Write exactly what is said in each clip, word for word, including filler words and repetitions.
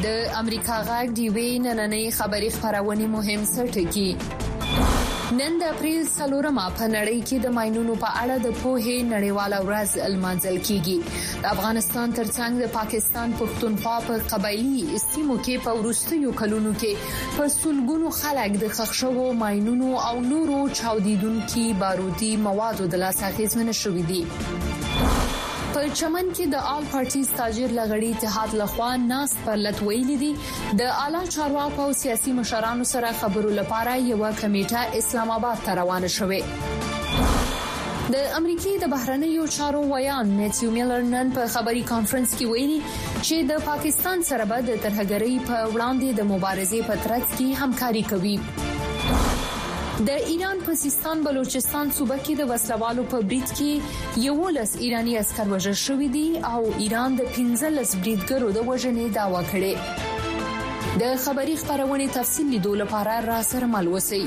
د امریکا غږ د وی نننۍ خبري خبرونه مهم سرټکی نن د اپریل څلورمه په نړۍ کې د ماينونو په اړه د پوهې نړیواله ورځ لمانځل کیږي. د افغانستان ترڅنګ د پاکستان پښتونخوا په قبایلی سیمو کې په وروستیو کلونو کې په سلګونو خلک د خښشو ماينونو او نورو چاودیدونکو بارودي موادو د لاس اخیستنه شوې دي. په چمن کې د آل پارټیز تاجر لغړی اتحاد لخوا ناس پر لټ ویلي دي د اعلی چارواکو او سیاسي مشرانو سره خبرو لپاره یو کمیټه اسلام آباد ته روانه شوه. د امریکای د بهرنیو چارو ویان میتیو میلر نن په خبري کانفرنس کې ویلي چې د پاکستان سره به د ترهګرۍ په وړاندې د مبارزې په ترڅ کې همکاري کوي. د ایران په سیستان بلوچستان صوبه کې د وسلوالو په بریټ کې یو لس ایرانی عسكر وژل شوی دي او ایران د پنځلس بریټګرو د وژنې داوا کړې. د خبري خبرونه تفصیل لیدو لپاره را سره مل وسی.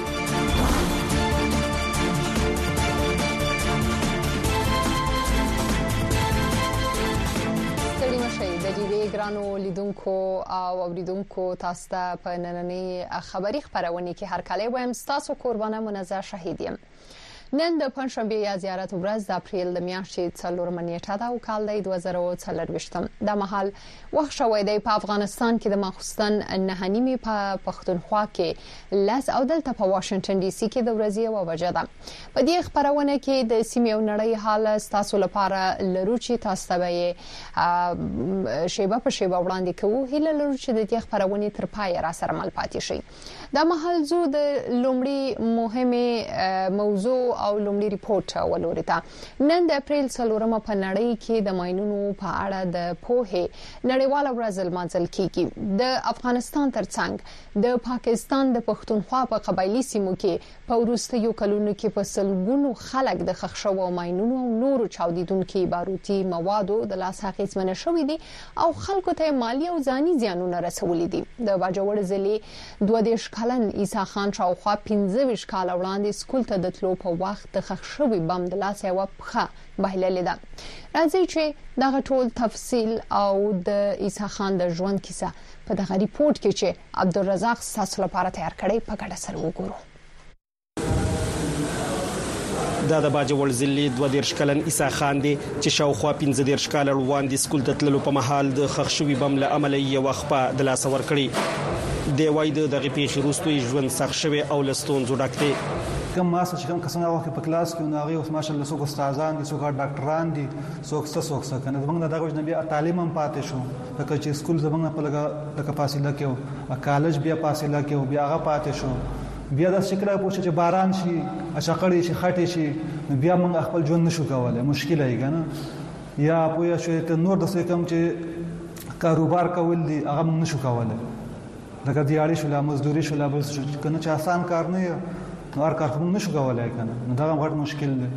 د دې ګرانو لیدونکو او اوریدونکو تاسو ته په نننۍ خبري خبرونه کې هر کله وایم تاسو قربانه منزه شهید یم. نن د پنځشنبه یا زیارت ورځ د اپریل د میاشتې څلورمه نیټه ده او کال د دوه زره څلرویشتم د مهال وخت شوی دی په افغانستان کې د مخصوصن نه نیمه په پښتونخوا کې لاس او دلته په واشنگټن ډي سي کې د ورځې او وجه ده. په دې خبرونه کې د سیمې او نړۍ حال تاسو لپاره لرو چې تاسو ته شیبه په شیبه وړاندې کوو. هیله لرو چې د دې خبرونه تر پای را سره مل پاتې شي. د مهال زو د لومړی مهمه موضوع او لومړی ریپورت ولورته. نن د اپریل څلورمه په نړۍ کې د ماينونو په اړه د پوهې نړیواله ورځ لمانځل کیږي. د افغانستان ترڅنګ د پاکستان د پښتونخوا په قبایلی سیمو کې په وروستیو کلونو کې په سلګونو خلک د خښشو او ماينونو او نورو چاودیدونکو بارودي موادو د لاس اخیستنه شوې دي او خلکو ته مالی او ځاني زیانونه رسولي دي. د باجوړ ضلع دوه دیش کلن عیسی خان شاوخوا پنځه ویشت کال وړاندې سکول ته د تلو په وخت د خښشوي بم د لاس یو پخه بهللې ده. راځي چې دغه ټول تفصیل او د عیسی خان د ژوند کیسه په دغه ریپورت کې چې عبدالرزاق تاسو لپاره تیار کړی په ګډه سره وګورو. دا د باجوړ ضلع دوه دیش کلن عیسی خان دی چې شاوخوا پنځه دیش کال وړاندې سکول ته تللو په مهال د خښشوي بم له امله یو خپه د لاس ور کړی. دی وای د دغه پیښې وروسته ژوند سخت شوی او لستونزو ډک دی. کوم ماسه چې کوم کسان هغه په کلاس کې نو هغه اوس ماشالله څوک استادان دي څوک ډاکټران دي څوک څه څوک څه کنه زمونږ دغه نبی تعلیم هم پاتې شو لکه چې سکول زمونږ په لګه د فاصله کې او کالج بیا فاصله کې او بیا هغه پاتې شو. بیا د شکل په چې باران شي اشقړې شي خټې شي بیا موږ خپل ژوند نشو کولای مشکل دی کنه. یا پوهه شو ته نور د څه کم چې کاروبار کول دي هغه نشو کولای. لکه دیاري شو لا مزدوري شو لا بس کنه چې آسان کار نه یو هر کار خو نشو کولای کنه نو دا غوړ مشکل دی.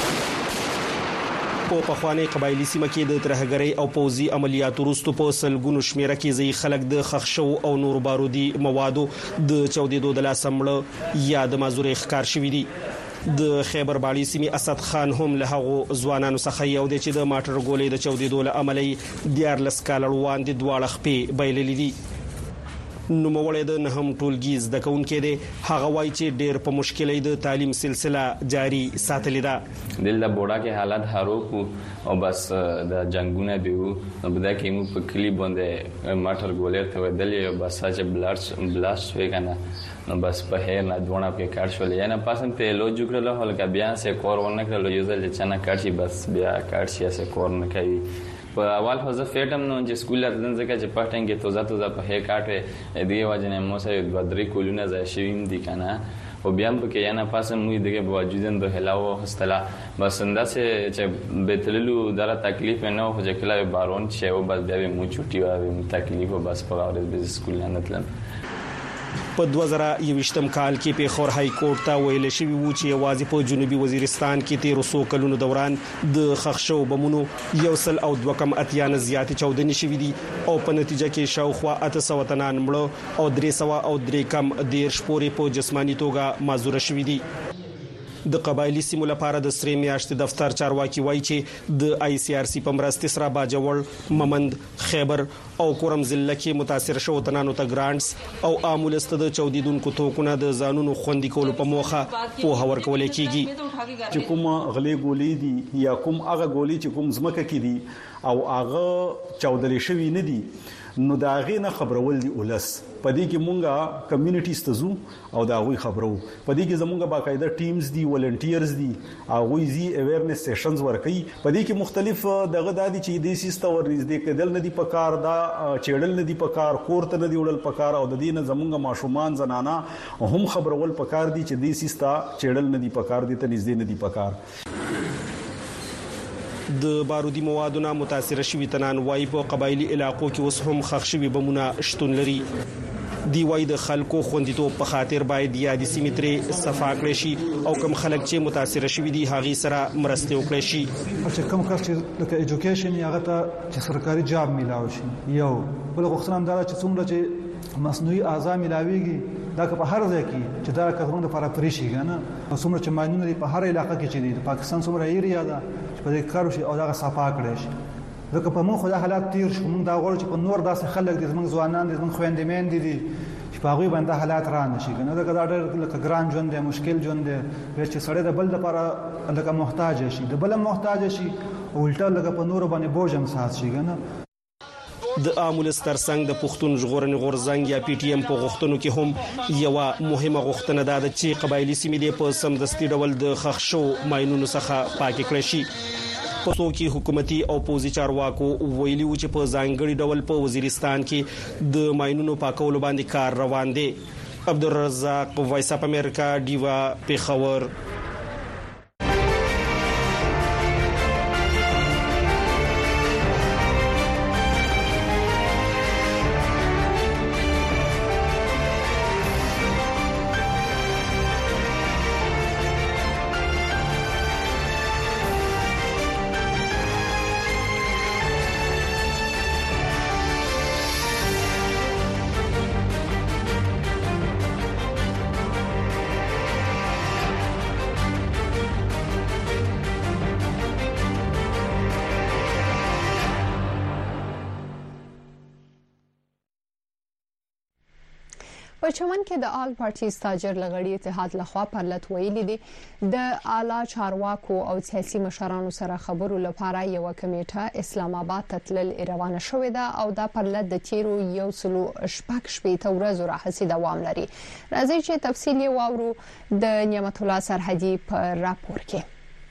په پخوانی قبایلی سیمه کې د ترهګرۍ او پوزي عملیاتو وروسته په سلګونو شمیره کې ځای خلک د خښشو او نور بارودي موادو د چاودیدو د لاس مړ یا د مازوري ښکار شوی دي. د خیبر باړی سیمه اسد خان هم له هغو ځوانانو څخه یو دی چې د ماټر ګولې د چاودیدو له عملي دیار لسکال وړاندې دواړه خپې بایللې دي. نو موړې د نهم ټولګي زده کوونکې دي هغه وایي چې ډېر په مشکلې د تعلیم سلسله جاری ساتلې ده. دل د بوډا کې حالت هروکو او بس د جنگونه دیو نو بده کې مو په کلی باندې ماټر ګولې ته ودلې بس چې بلاست بلاست وې کنه نو بس په هر نه دونه په کار شول یا نه پاسن ته لو جوړل هلکه بیا سه کور ونه کړل یو ځل چې نه کارشي بس بیا کارشي سه کور نه کوي. په اول خو زه فیټم نو چې سکول راتلم ځکه چې پټنګ کې توزه توزه په هې کاټه دی واجنه مو سره د بدري کولونه ځای شویم دي کنه او بیا په کې نه پاسم موږ دغه باوجود د هلاو هستلا بس انداسه چې بتللو دره تکلیف نه هو چې کله بارون چې او بس بیا مو چټي و تکلیف او بس په اورز به سکول نه تلم. په دوه زره یوویشتم کال کې پیښور های کورټ ته ویل شوی و چې یوازې په جنوبي وزیرستان کې تیر څو کلونو دوران د خښشو بمونو یو سل او دوه کم اتیا نه زیاتې چاودنې شوې دي او په نتیجه کې شاوخوا اته سوه تنان مړه او درې سوه او درې کم دیرش پورې په جسماني توګه معذور شوي دي. د قبایلی سیمو لپاره د سری میاشتې دفتر چارواکي وایي چې د آی سی آر سی په مرستې سره باجوړ، ممند، خیبر او کورم ضلع کې متاثر شوو تنانو ته ګرانټس او عامولسته د چودیدونکو توکونه د ځانونو خوندي کولو په موخه په هور کول کېږي چې کوم غلې ګولې دي یا کوم هغه ګولې چې کوم زمکه کې دي او هغه چودلې شوی نه دي، نو دا غي نه خبرول دي ولس پدې کې مونږه کمیونټیز ته زو او دا غوي خبرو پدې کې زمونږه باقاعده ټیمز دي، ولنټیرز دي، هغه زی اویرنس سیشنز ورکي پدې کې مختلف دغه دادي چې د سیسته ورز دي کېدل نه دي پکار دا چېړل نه دي پکار کورته نه دي وړل پکار او د دې نه زمونږه ماشومان زنانا هم خبرول پکار دي چې د سیسته چېړل نه دي پکار دي ته نږدې نه دي پکار. د بارودي موادو نه متاثر شوي تنان وای په قبایلی علاقو کې اوس هم خښ شوي بمونه شتون لري. دی وای د خلکو خوندیتوب په خاطر باید یادي سیمې ترې صفا کړي شي او کوم خلک چې متاثر شوي دي هغه سره مرسته وکړي شي. چې کوم کس چې لکه ایجوکیشن هغه ته چې سرکاري جاب ملاوي شي، یو بل غوښتنه هم دا چې څومره چې مصنوعي اعضاء ملاويږي دا که په هر ځای کې چې دا کارونه لپاره پرې شي کنه، او څومره چې ماینونه په هر علاقې کې چې دي پاکستان څومره ایریا ده چې په دې کارو شي او دا صفا کړي شي. ځکه په موږ خو دا حالات تیر شو، موږ دا غواړو چې په نور داسې خلک دي زموږ ځوانان دي زموږ خويندې مین دي چې په هغه باندې حالات را نشي کنه. دا دا ډېر لکه ګران ژوند دی، مشکل ژوند دی چې سړی د بل لپاره لکه محتاج شي، د بل محتاج شي او الټا لکه په نور باندې بوجم سات شي کنه. د عامولس ترڅنګ د پښتون ژغورنې غورځنګ یا پی ټی ایم په غوښتنو کې هم یو مهمه غوښتنه ده چې قبایلی سیمې په سمدستي ډول د خښ شو ماینونو څخه پاک کړي شي. په څو کې حکومتي او پوزي چارواکو ویلي و چې په ځانګړي ډول په وزیرستان کې د ماینونو پاکولو باندې کار روان دی. عبدالرزاق، وایس اپ امریکا، ډیوا، پیښور. په چمن کې د آل پارټیز تاجر لغړی اتحاد لخوا پرلط ویلي دي د اعلی چارواکو او سیاسي مشرانو سره خبرو لپاره یو کمیټه اسلام آباد ته تلل روانه شوې ده او دا پرلط د تیرو یو سلو شپږ شپې ته ورځو راهسي دوام لري. راځي چې تفصیل یې واورو د نعمت الله سرحدي په راپور کې.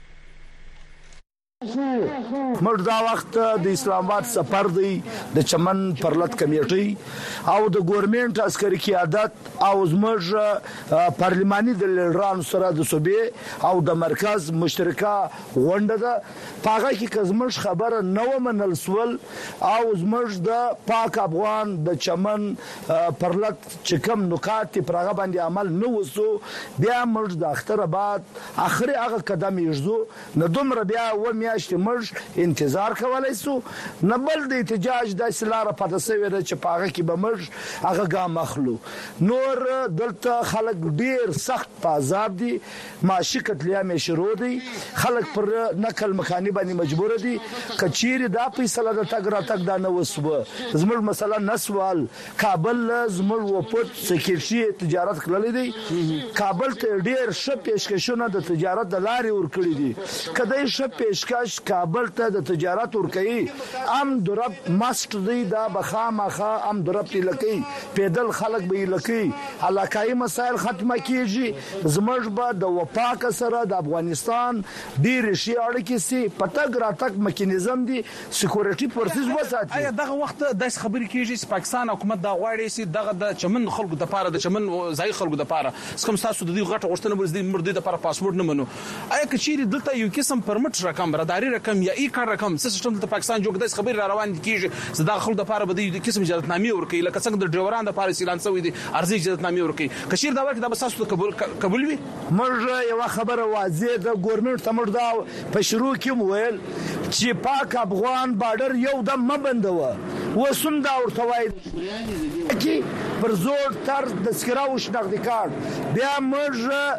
موږ دا وخت د اسلام آباد سفر دی د چمن پرلط کمیټي او د ګورنمنت عسکري قیادت او زموږ پارلماني د لیډرانو سره د صوبې او د مرکز مشترکه غونډه ده. پاغه کې زموږ خبره نو منل سول او زموږ د پاک افغان د چمن پرلط چې کوم نکات پرغه باندې عمل نه وسو بیا موږ د اختر بعد اخري هغه قدم یږو نه دومره بیا و میاشت موږ انتظار کولای سو نه بل د احتجاج د سلاره په تسوي چې پاغه کې به موږ هغه ګام اخلو. نور دلته خلک ډیر سخت په عذاب دي، معاشي قتلیام شروع دي، خلک پر نقل مکانی باندې مجبور دي. کچیر دا فیصله د تګ را تګ دا نه وسوه زموږ مثلا نسوال کابل زموږ وپټ سکیورټي تجارت کړل دي، کابل ته ډیر ښه پیشکشونه د تجارت د لارې ور کړی دي. کله ښه پیشکش کابل ته د تجارت ورکي ام درب ماست دی دا بخامخه ام درب لکی پیدل خلک به لکی علاقائی مسائل ختمه کیږي. زموږ به د وفاق سره د افغانستان ډیر شي اړیکې سي پټګ راتک میکانیزم دی سکیورټي فورسز وساتي. ایا دغه وخت د خبرې کیږي چې پاکستان حکومت دا غواړي چې دغه د چمن خلکو د پاره د چمن ځای خلکو د پاره کوم تاسو د دې غټه غوښتنه ورزدي مرده د لپاره پاسپورت نه منو؟ ایا کچيري دلته یو قسم پرمټ رقم برادری رقم یا ای کار رقم سیستم د پاکستان جوړ د خبر را روان کیږي زدا خلک د لپاره بده د قسم اجازهنامې ورکړي لکه څنګه د ډرایورانو د لپاره اعلان شوی دي ارزي اجازهنامې ورکړي. کشیر دا ورکړي د بساسو قبول قبول وي. موږ یو خبره واضح د ګورنمنت تمر دا په شروع کې ویل چې پاک افغان بارډر یو دم مبندوه وسوم دا ورته وای کی پر زور تر د سکراو شناختی کارت بیا موږ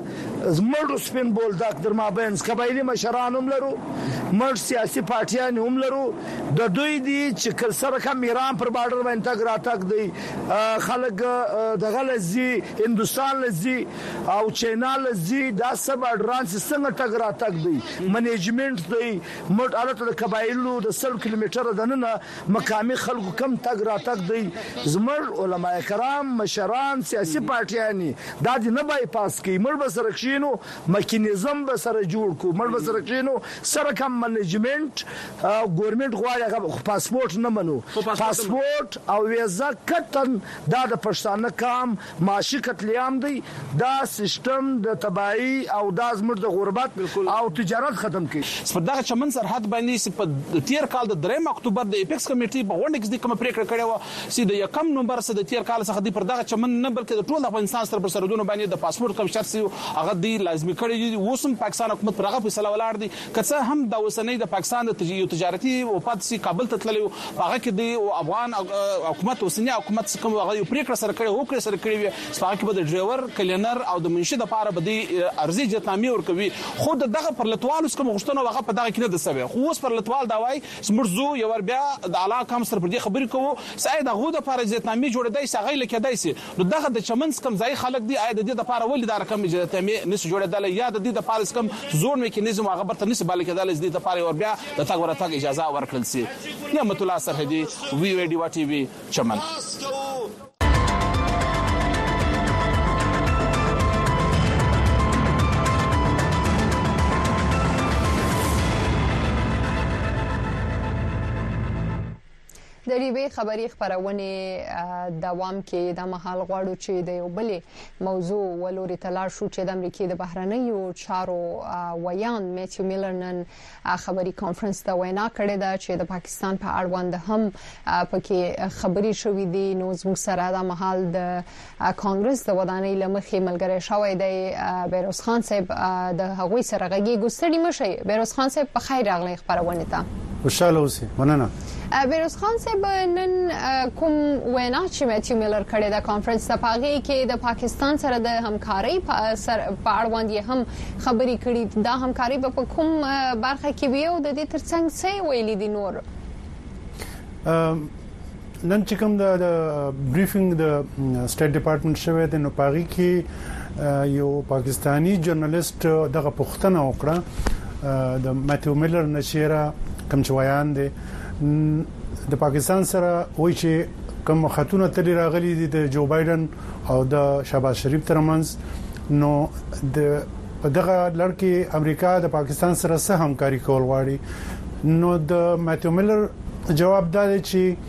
زموږ سپین بولدک در مابین قبایلی مشران هم لرو موږ سیاسي پارټیان هم لرو د دوی دي چې سره کوم ایران پر بارډر باندې تګ راتګ دی خلک دغه لزي هندستان لزي او چاینا لزي دا سب اډران څنګه تګ راتګ دی منیجمنت دی موږ الته د قبایلو د سل کیلومتر دننه مقامي خلکو کم تګ راتګ دی زموږ علماء کرام مشران سیاسي پارټیان دا د نه بای پاس کی موږ به سره کښینو میکانیزم به سره جوړ کو موږ به سره کښینو سره کوم منیجمنت ګورنمنت غواړي پاسپورت نه منو پاسپورت او ویزا کتن دا د پښتانه کام معاشي قتلیام دی دا سیستم د تباہی او د ازمر د غربت او تجارت ختم کړي سپدغه چمن سرحد باندې په تیر کال د دریم اکتوبر د ایپکس کمیټي په غونډه کې کوم پریکړه کړې و چې د یکم نومبر سره د تیر کال څخه د پردغه چمن نه بلکې د ټول افغانستان سره پر سرحدونو باندې د پاسپورت کوم شرط سی هغه دی لازمي کړی دی اوسم پاکستان حکومت پر هغه فیصله ولاړ دی کڅه هم د اوسنۍ د پاکستان د تجارتي وفات سي کابل ته تللی هغه کې دی افغان حکومت اوسنۍ حکومت کوم هغه پریکړه سره کړی هو کړی سره کړی وي هغه کې به د ډرایور کلینر او د منشي د پاره به دی ارزي جتامي ورکوي خو دغه پر لټوال کوم غوښتنه هغه په دغه کې نه د سوي خو اوس پر لټوال دا وای مرزو یو ور بیا د علاقه هم سره پر دې خبرې کوو سعید هغه د پاره جتامي جوړ دی سغه لکه دی سي نو دغه د چمنس کم ځای خلک دی اې د دې د پاره ولې دا رقم جتامي نس جوړېدل یا د دې د پاره کم زور میکانیزم هغه برته نس بالکه د دې د پاره ور بیا د تګ ورته اجازه ورکړل سي نعمت الله سرحدي وی وی ډی وا ټي وی چمن د ریوي خبري خبرونه دوام کې د مهال غواړو چې د یو بلې موضوع ولوري تلار شو چې د امریکای د بهرنیو چارو ویان میتیو میلرنن خبري کانفرنس ته وینا کړې ده چې د پاکستان په اړوند هم پکې خبري شوې دي نو زموږ سره د مهال د کانګرس د ودانۍ لمخې ملګری شوی دی بیروز خان صاحب د هغوی سره غږی ګستړي مشي بیروز خان صاحب په خیر راغلی خبرونه ته خوشاله اوسئ مننه بیروز خان صاحب نن کوم وینا چې میتیو میلر کړی د کانفرنس ته پاغي کې د پاکستان سره د همکارۍ په اړوند یې هم خبري کړي دا همکاري په کوم برخه کې ویو د دې ترڅنګ څه ویلي دي نور نن چې کوم د بریفینګ د سټیټ ډپارټمنټ شوی د نو پاغي کې یو پاکستانی جرنالست دغه پوښتنه وکړه د میتیو میلر نشيره کوم چویان دي د پاکستان سره وایي چې کوم خاتون تل راغلي دي د جو بایدن او د شهباز شریف ترمنځ نو د دغه لړکي امریکا د پاکستان سره سره همکاري کول غواړي نو د میتیو میلر جواب دا دی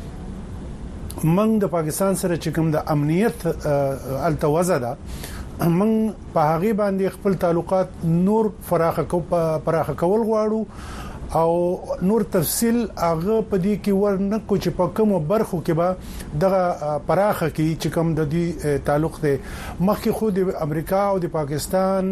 چې موږ د پاکستان سره چې کوم د امنیت التوازه ده موږ په هغه باندې خپل تعلقات نور فراخه کو پراخه کول غواړو او نور تفصیل هغه په دې کې ورنه کو چې په کومو برخو کې به دغه پراخه کې چې کوم د دې تعلق دی مخکې خو د امریکا او د پاکستان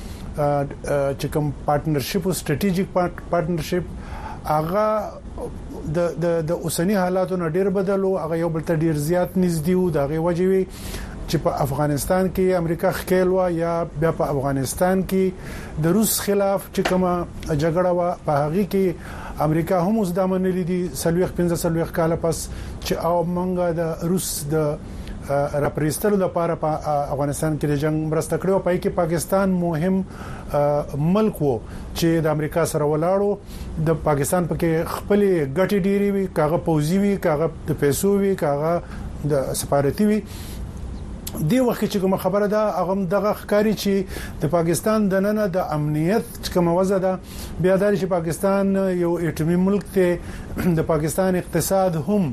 چې کوم پارټنرشپ او سټریټیجیک پارټنرشپ هغه د د د اوسنی حالاتو نه ډیر بدلو هغه یو بل ته ډیر زیات نږدې وو دغه وجوي چې په افغانستان کې امریکا خکېلوا یا بیا په افغانستان کې د روس خلاف چې کومه جګړه وا په هغه کې امریکا هم اوس د منلې دي سلويخ پنځه سلويخ کال پس چې او مونږه د روس د راپریستلو لپاره په افغانستان کې د جنگ مرسته کړو پای کې پاکستان مهم ملک وو چې د امریکا سره ولاړو د پاکستان پکې خپل ګټي ډيري وي کاغه پوزي وي کاغه د پیسو وي کاغه د سفارتي وي دی وخت چې کوم خبره ده هغه دغه ښکاری چې د پاکستان د نن د امنیت کوم وضع ده بیا د پاکستان یو اټومي ملک ته د پاکستان اقتصاد هم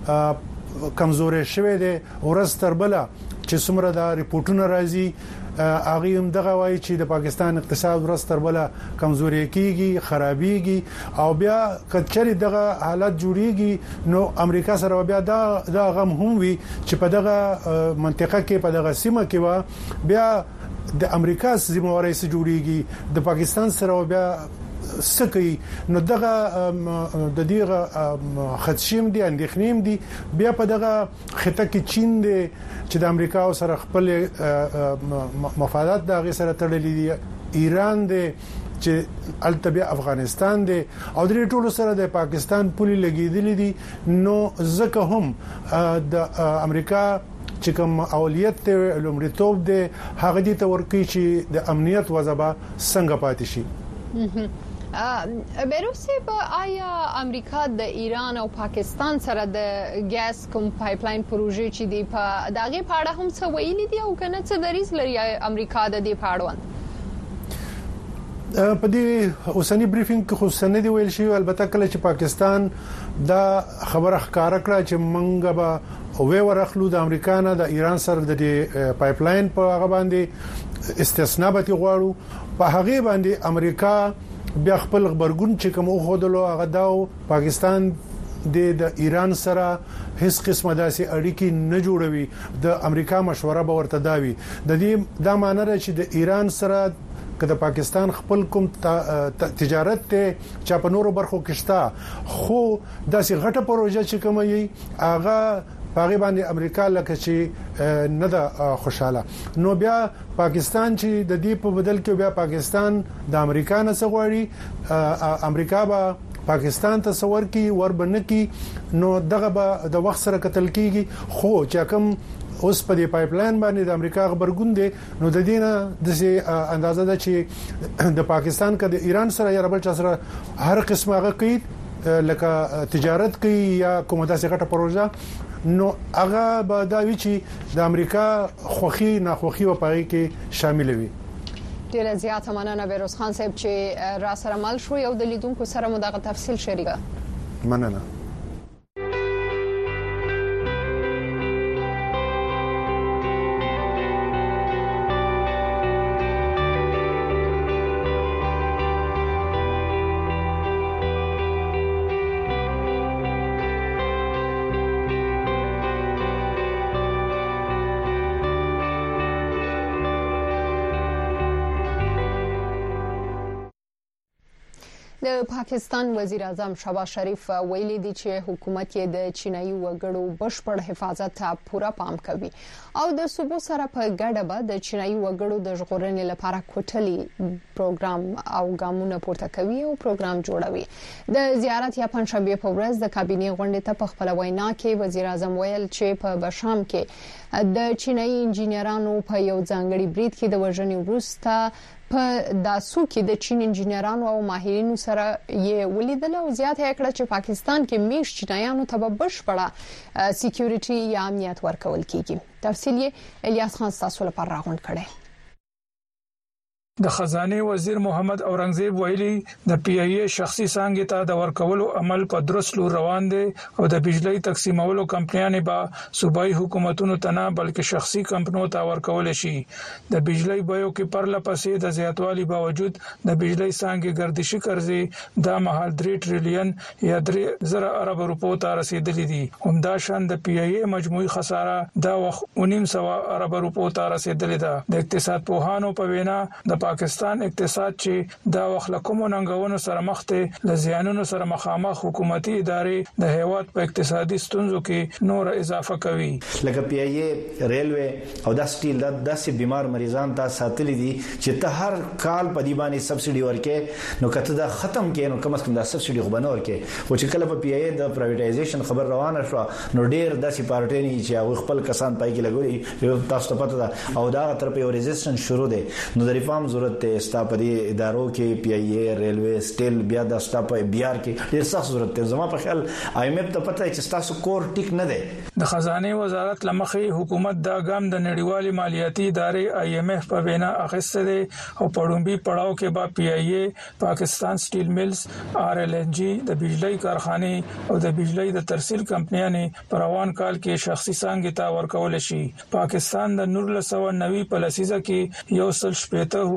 کمزورې شوی دی ورځ تر بله چې څومره د ریپورتونو راځي هغه هم دغه وایي چې د پاکستان اقتصاد ورځ تر بله کمزوري کیږي خرابيږي او بیا کچري دغه حالت جوړیږي نو امریکا سره بیا دا د غم هم وي چې په دغه منطقه کې په دغه سیمه کې وا بیا د امریکا ذمہواری سره جوړیږي د پاکستان سره بیا سکی نو دغه د دې خدشیم دي اندېخنیم دي بیا په دغه خطه کې چین دی چې د امریکا سره خپل مفادات د غي سره تړلې دي ایران دی چې التبیا افغانستان دی او درې ټولو سره د پاکستان پولي لګیدلې دي نو ځکه هم د امریکا چې کوم اولیت ته لومړیتوب دی هغه دي ته ورکی چې د امنیت وضعه څنګه پاتې شي. بیروسی په آیا امریکا د ایران او پاکستان سره د ګاز کوم پایپلاین پروژې چې دی په داغه پاړه هم څه ویلي دي او کنه څه دریز لري امریکا د دې پاړوند په دې اوسنی بریفینګ کې خو سند ویل شي البته کله چې پاکستان دا خبره ښکارا کړه چې منګه به وې ورخلو د امریکا نه د ایران سره د پایپلاین په هغه باندې استثناء به غواړو په هغه باندې امریکا بیا خپل خبرګون چې کوم خودلو هغه داو پاکستان د د ایران سره هیڅ قسمه داسې اړیکې نه جوړوي د امریکا مشوره به ورته داوي د دې دا معنی را چې د ایران سره کله پاکستان خپل کوم تجارت ته چا په نورو برخو کې شته خو داسې غټه پروژه چې کوم یې هغه پاغي باندې امریکا لکه چې نه ده خوشاله نو بیا پاکستان چې د دې په بدل کې بیا پاکستان د امریکا نه سغواړي امریکا به پاکستان ته تصور کی وربنه کی نو دغه به د وخت سره قتل کیږي خو چې کوم اوس په دې پایپلاین باندې د امریکا خبرګون دي نو د دینه د اندازه ده چې د پاکستان کا د ایران سره یا بل چا سره هر قسمه غو کوي لکه تجارت کوي یا کومه داسې غټه پروژه نو هغه به دا وی چې د امریکا خوخي ناخوخي او پای کې شامل وي. ډیره زیاته مننه بیروز خان صاحب چې را سره مل شو یو د لیدونکو سره مو دغه تفصیل شریکه. مننه. د پاکستان وزیر اعظم شهباز شریف ویلي دی چې حکومت یې د چینایي وګړو بشپړ حفاظت ته پوره پام کوي او د صوبو سره په ګډه به د چینایي وګړو د ژغورنې لپاره کوټلي پروګرام او ګامونه پورته کوي او پروګرام جوړوي. د زیارت یا پنځشنبه په ورځ د کابینې غونډې ته په خپل وینا کې وزیر اعظم ویل چې په بشام کې د چینایي انجینرانو په یو ځانګړي برید کې د وژنې وروسته په داسو کې د چین انجینرانو او ماهرینو سره یې ولیدل او زیاته کړه چې پاکستان کې میش چینایانو ته بشپړه سکیورټي یا امنیت ورکول کیږي. تفصیل یې الیاس خان تاسو لپاره راغونډ کړی. د خزانه وزیر محمد اورنګزیب ویلي د پی ای ای شخصي څنګه ته د ورکولو عمل په درست لور روان دي او د بجلی تقسیمولو کمپنیانې به صوبایي حکومتونو ته نه بلکې شخصي کمپنیو ته ورکول شي. د بجلی بیو کې پرله پسې د زیاتوالي باوجود د بجلی څنګه گردشي قرضې د مهال درې ټریلیون یا درې زره ارب روپو ته رسیدلې دي. همدا شان د پی ای ای مجموعي خساره د وخت نیم سو ارب روپو ته رسیدلې ده. د اقتصاد پوهانو په وینا د پاکستان اقتصاد چې د وخلکومو ننګونو سره مخ ته لزیانونو سره مخامخ حکومتي ادارې د هیواد په اقتصادي ستونزو کې نور اضافه کوي. لکه پی ای ای ریلوي او د سټیل د داسې بیمار مریضان ته ساتلې دي چې ته هر کال په دی باندې سبسيډي ورکې نو کته دا ختم کین نو کم از کم دا سبسيډي خو بنور کې او چې کله په پی ای ای د پرایویټایزیشن خبر روانه شو نو ډیر داسې پارټي نه چې هغه خپل کسان پای کې لګوي تاسو ته پته ده او دا تر په ریزिस्टنس شروع دي نو د ریفارم ضرورت ته ستاپدي ادارو کې پی ای ای ریلوي سټیل بیا د ستاپ بیار کې ډیر سخت ضرورت ته زما په خیال آی ایم ایف ته پته چې تاسو کور ټیک نه دی. د خزانه وزارت لمخې حکومت دا ګام د نړیوالې مالیاتي ادارې آی ایم ایف په وینا اخیسته دي او پړومبي پړاو کې با پی ای ای پاکستان سټیل ملز آر ال ان جی د بجلی کارخانه او د بجلی د ترسیل کمپنیانې په روان کال کې شخصي څنګه تا ورکول شي. پاکستان د نور له سو نوي په لسیزه کې یو سل شپږ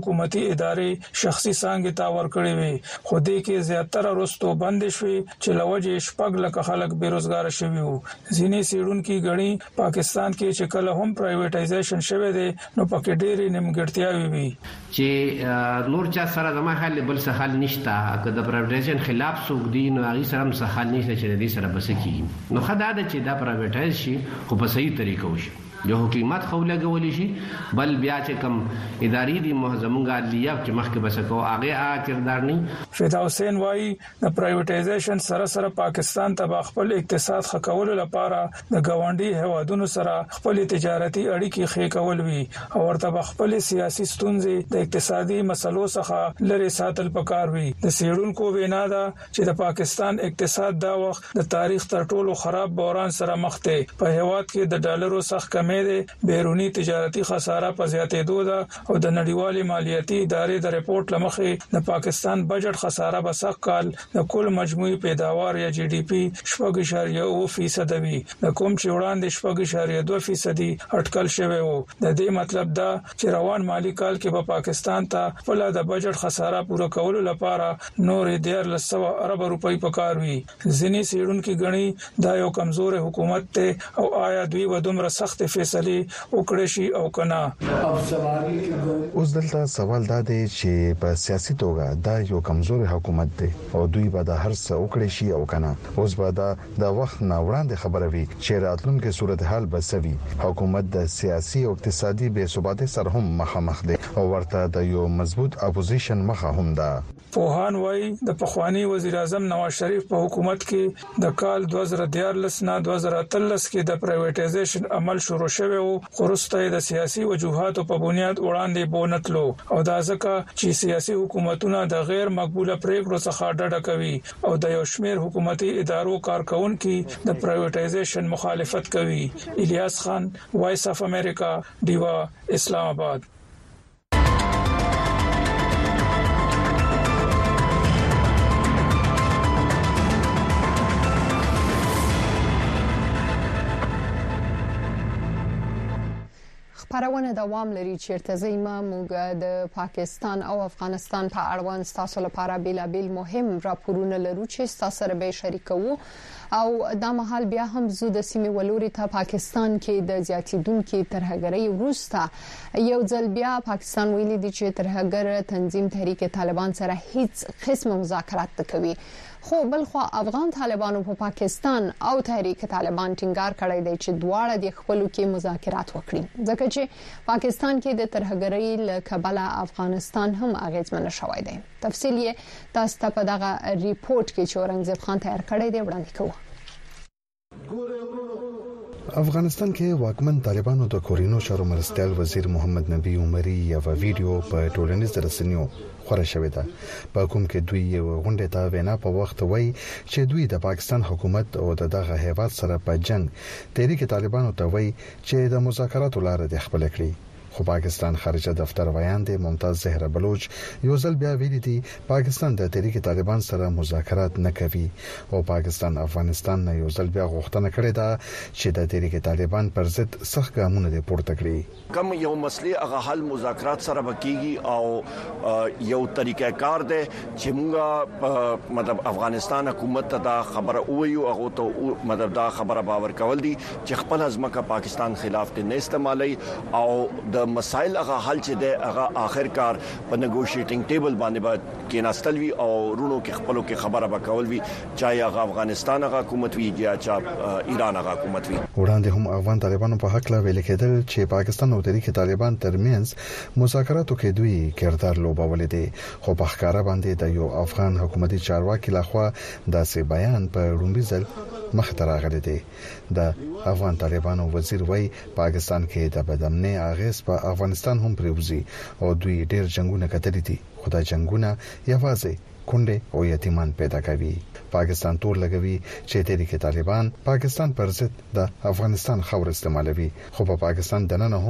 حکومتي ادارې شخصي څنګه تا ورکړې وي خو دې کې زیاتره رستو بند شوي چې لوجه شپږ لک خلک بیروزګار شوي وو ځینې سیډونکو غړي پاکستان کې چې کله هم پرایویټایزیشن شوه دي نو پکې ډېری نیمګړتیاوي وي چې نور چا سره د ما حل بل څه حل نشته که د پرایویټایزیشن خلاف څوک دي نو هغه سره هم څه حل نشته چې دې سره بس کیږي نو خدای دا چې دا پرایویټایز شي خو په صحیح طریقه وشي جو حکومت خو لګولې شي بل بیا چې کم اداري دي محزمونګه عدلیه چې مخکې بس کو هغه آ کردار نه فدا حسین وایي د پرایویټایزیشن سره سره پاکستان ته خپل اقتصاد خکولو لپاره د گاونډي هوادونو سره خپل تجارتي اړیکې خې کول وی او ورته خپل سیاسي ستونزې د اقتصادي مسلو څخه لري ساتل پکار وی د سیډونکو وینا ده چې د پاکستان اقتصاد دا وخت د تاریخ تر ټولو خراب بحران سره مخ دی په هیواد کې د ډالرو سخت کمی بیرونی تجارتي خساره په زیاتېدو ده او د نړیوالي مالیاتي ادارې د ریپورت لمخې د پاکستان بجټ خساره به سږ کال د کل مجموعي پیداوار یا جی ډي پی شپږ اعشاریه اووه فیصد وي د کوم چې وړاندې شپږ اعشاریه دوه فیصد اټکل شوی وو د دې مطلب دا چې روان مالی کال کې به پاکستان ته خپل د بجټ خساره پوره کولو لپاره نور ډیر لسو ارب روپۍ پکار وي ځینې سیډونکو غني دا یو کمزور حکومت ته او آیا دوی و دومره سخت فیصله وکړي شي او کنه اوس دلته سوال دا دی چې په سیاسي توګه دا یو کمزور حکومت دی او دوی به د هر څه وکړي شي او کنه اوس به دا د وخت نه وړاندې خبره وي چې راتلونکي صورتحال به سوي حکومت د سیاسي او اقتصادي بې ثباتۍ سره هم مخامخ دی او ورته د یو مضبوط اپوزیشن مخه هم ده فوهان وای د پخوانی وزیر اعظم نواز شریف په حکومت کې د کال دوه زره دیارلس نه دوه زره اتلس کې د پرایویټایزیشن عمل شروع شوی او خورسته د سیاسي وجوهاتو په بنیاد وړاندې بونتلو او دا ځکه چې سیاسي حکومتونه د غیر مقبوله پریکړو څخه ډډه کوي او د یو شمېر حکومتي ادارو کارکونکو د پرایویټایزیشن مخالفت کوي الیاس خان وایس اف امریکا دیوا اسلام آباد خبرونه دوام لري چیرته زېما موږ د پاکستان او افغانستان په اړوند تاسو لپاره بیلابل مهم راپورونه لرو چې تاسو سره به شریکو او د مهال بیا هم زو د سیمې ولوري ته پاکستان کې د زیاتیدونکو ترهګرۍ وروسته یو ځل بیا پاکستان ویلي دی چې ترهګر تنظیم تحریک طالبان سره هیڅ قسم مذاکرات نه کوي خو بلخو افغان طالبانو په پا پاکستان او تحریک طالبان ټینګار کړی دی چې دواړه د خپلو کې مذاکرات وکړي ځکه چې پاکستان کې د ترهګرۍ له کبله افغانستان هم اغیزمن شوی دی تفصیل یې تاسو ته په دغه ریپورت کې چې اورنګزیب خان تیار کړی دی وړاندې کوو افغانستان کې واکمن طالبانو د کورینو چارو مرستیال وزیر محمد نبی عمری یو ویډیو په ټولنیز رسنیو خبره شوې ده په کوم کې دوی یو غونډه ته وینا په وخت وای چې دوی د پاکستان حکومت او دغه هیواد سره په جنگ تحریک طالبانو ته وای چې د مذاکراتو لار د خپل کړی خو پاکستان خارجه دفتر ویاندې ممتاز زهره بلوچ یو ځل بیا ویلي دي پاکستان د تحریک طالبان سره مذاکرات نه کوي او پاکستان افغانستان نه یو ځل بیا غوښتنه کړې ده چې د تحریک طالبان پر ضد سخت ګامونه دې پورته کړي کم یو مسلې هغه حل مذاکرات سره وکړي او یو طریقه کار دی چې موږ مطلب افغانستان حکومت ته دا خبره وایو هغه ته مطلب دا خبره باور کول دي چې خپل ازمکه پاکستان خلاف نه استعمالي او د مسائل هغه حل چې د هغه اخر کار په نیګوشیټینګ ټیبل باندې به کېناستل وی او رونو کې خپلو کې خبره وکول وی چای هغه افغانستان هغه حکومت وی یا چا ایران هغه حکومت وی وړاندې هم افغان طالبانو په حق لا ویل کېدل چې پاکستان او تحریک طالبان ترمنځ مذاکراتو کې دوی کردار لوبول دي خو په ښکارا باندې د یو افغان حکومتي چارواکي لخوا داسې بیان په رومبي ځل مخ ته راغلی دی د افغان طالبانو وزیر وای پاکستان کې د بدامنۍ اغیز په افغانستان هم پریوزي او دوی ډیر جنگونه کتلي دي خدای جنگونه یوازې کونډه او یتیمان پیدا کوي پاکستان تور لګوي چې تحریک طالبان پاکستان پر ضد د افغانستان خاور استعمالوي خو په پاکستان دننه هم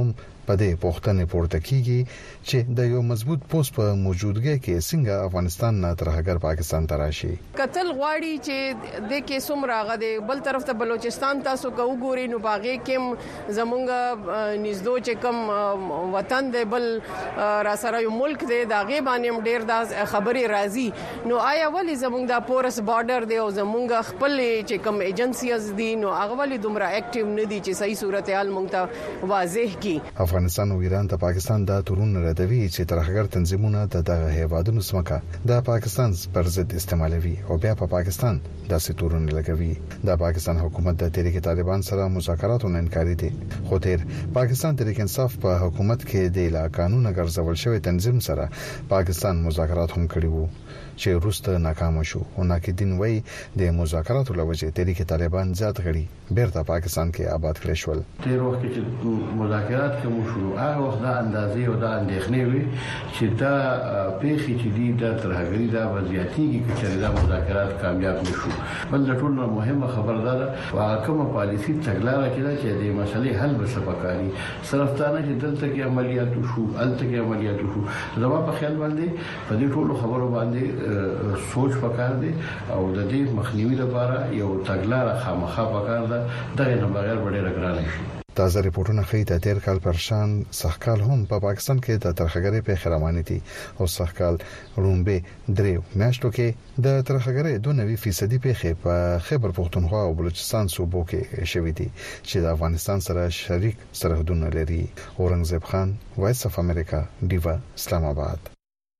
په دې پوښتنه پورته کیږي چې د یو مضبوط پوسټ په موجودګۍ کې څنګه افغانستان نه ترهګر پاکستان ته راشي. قتل غواړي چې د کې څومره غده بل طرف ته بلوچستان تاسو کو ګوري نو باغې کې زمونږ نږدې چې کوم وطن دی بل را سره یو ملک دی دا غي باندې ډیر د خبري راځي نو آیا ولی زمونږ د پورس بارډر دی او زمونږ خپل چې کوم ایجنسیز دي نو هغه ولی دومره اکټیو نه دي چې صحیح صورتحال مونږ ته واضح کی. افغانستان او ایران ته پاکستان دا تورون ردوي چې ترهګر تنظیمونه د دغه هیوادونو سمکه د پاکستان پر ضد استعمالوي او بیا په پاکستان داسې تورون لګوي. د پاکستان حکومت د تحریک طالبان سره مذاکراتو نه انکار دي خو تیر پاکستان تحریک انصاف په حکومت کې د لا قانون ګرځول شوی تنظیم سره پاکستان مذاکرات هم کړي وو چې روسته ناکام شو او ناکدین وای د مذاکراتو لوجه تحریک طالبان زیات غړي بیرته پاکستان کې آباد کړي شول. تیر وخت چې مذاکرات کوم شروع هغه وخت د اندازې او د اندېښنې وي چې دا پیخي چې دی د ترهګری دا وضعیتي کې چې دا مذاکرات کامیاب نشو. بل د ټولو مهمه خبر ده واکه کومه پالیسی تګلاره کړه چې د مسلې حل به سپکاري صرفتانه چې دلته کې عملیات شو الته کې عملیات شو. زما په خیال باندې په دې ټولو خبرو باندې سوچ پکار دی او د دې مخنیوي لپاره یو تګلاره خامخا پکار ده دغه نه بغیر ډېر ګران شي. تازه ریپورتونه ښیي د تیر کال پر شان سخکال هم په پا پاکستان کې د ترهګرۍ په خرامانې دي او سخکال رومبه دریو میاشتو کې د ترهګرۍ دوه نوي فیصدي په په خیبر پختونخوا او بلوچستان صوبو کې شوې دي چې د افغانستان سره شریک سرحدونه لري. اورنګزیب خان، وایس اف امریکا، دیوا، اسلام آباد.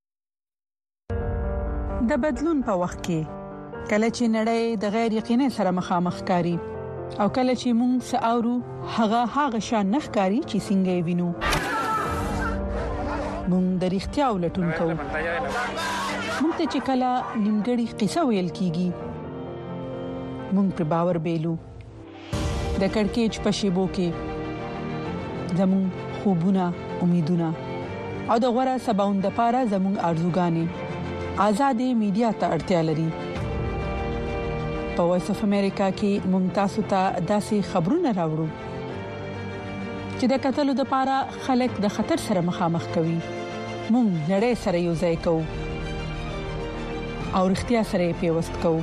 د بدلون په وخت کې کله چې نړۍ د غیر یقیني سره مخامخ کاری او کله چې موږ ساورو هغه هغه شان نخکاری چې څنګه وینو موږ د اړتیا ولټون کوو. موږ ته چې کله نیمګړی قصه ویل کیږي موږ په باور بیلو د کڑکېچ په شیبو کې زموږ خوبونه امیدونه او د غوړه سباوند لپاره زموږ ارزوګانې آزادې میډیا ته اړتیا لري. په وایس اف امریکا کې ممتاز ته داسې خبرونه راوړو چې د قتل لپاره خلک د خطر سره مخامخ کوي. موږ نړۍ سره یو ځای کوو او اړتیا سره پیوست کوو.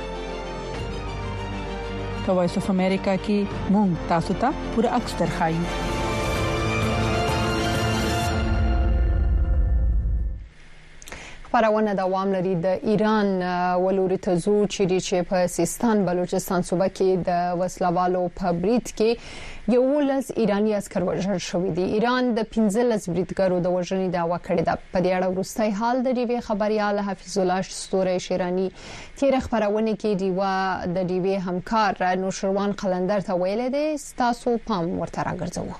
په وایس اف امریکا کې موږ تاسو ته پوره عکس درخایو. خبرونه دوام لري. د ایران ولوري ته زو چې په سیستان بلوچستان صوبه کې د وسلوالو په برید کې یو لس ایرانی عسكر وژل شوی دي. ایران د پنځه لس بریدګرو د وژنې دعوا کړې ده. په دې اړه وروستي حال د ډیوی خبريال حفیظ الله ستوره شیرانی تیر خبرونه کې دیوا د ډیوی همکار نوشروان قلندر ته ویل دي تاسو پام ورته راګرځوه.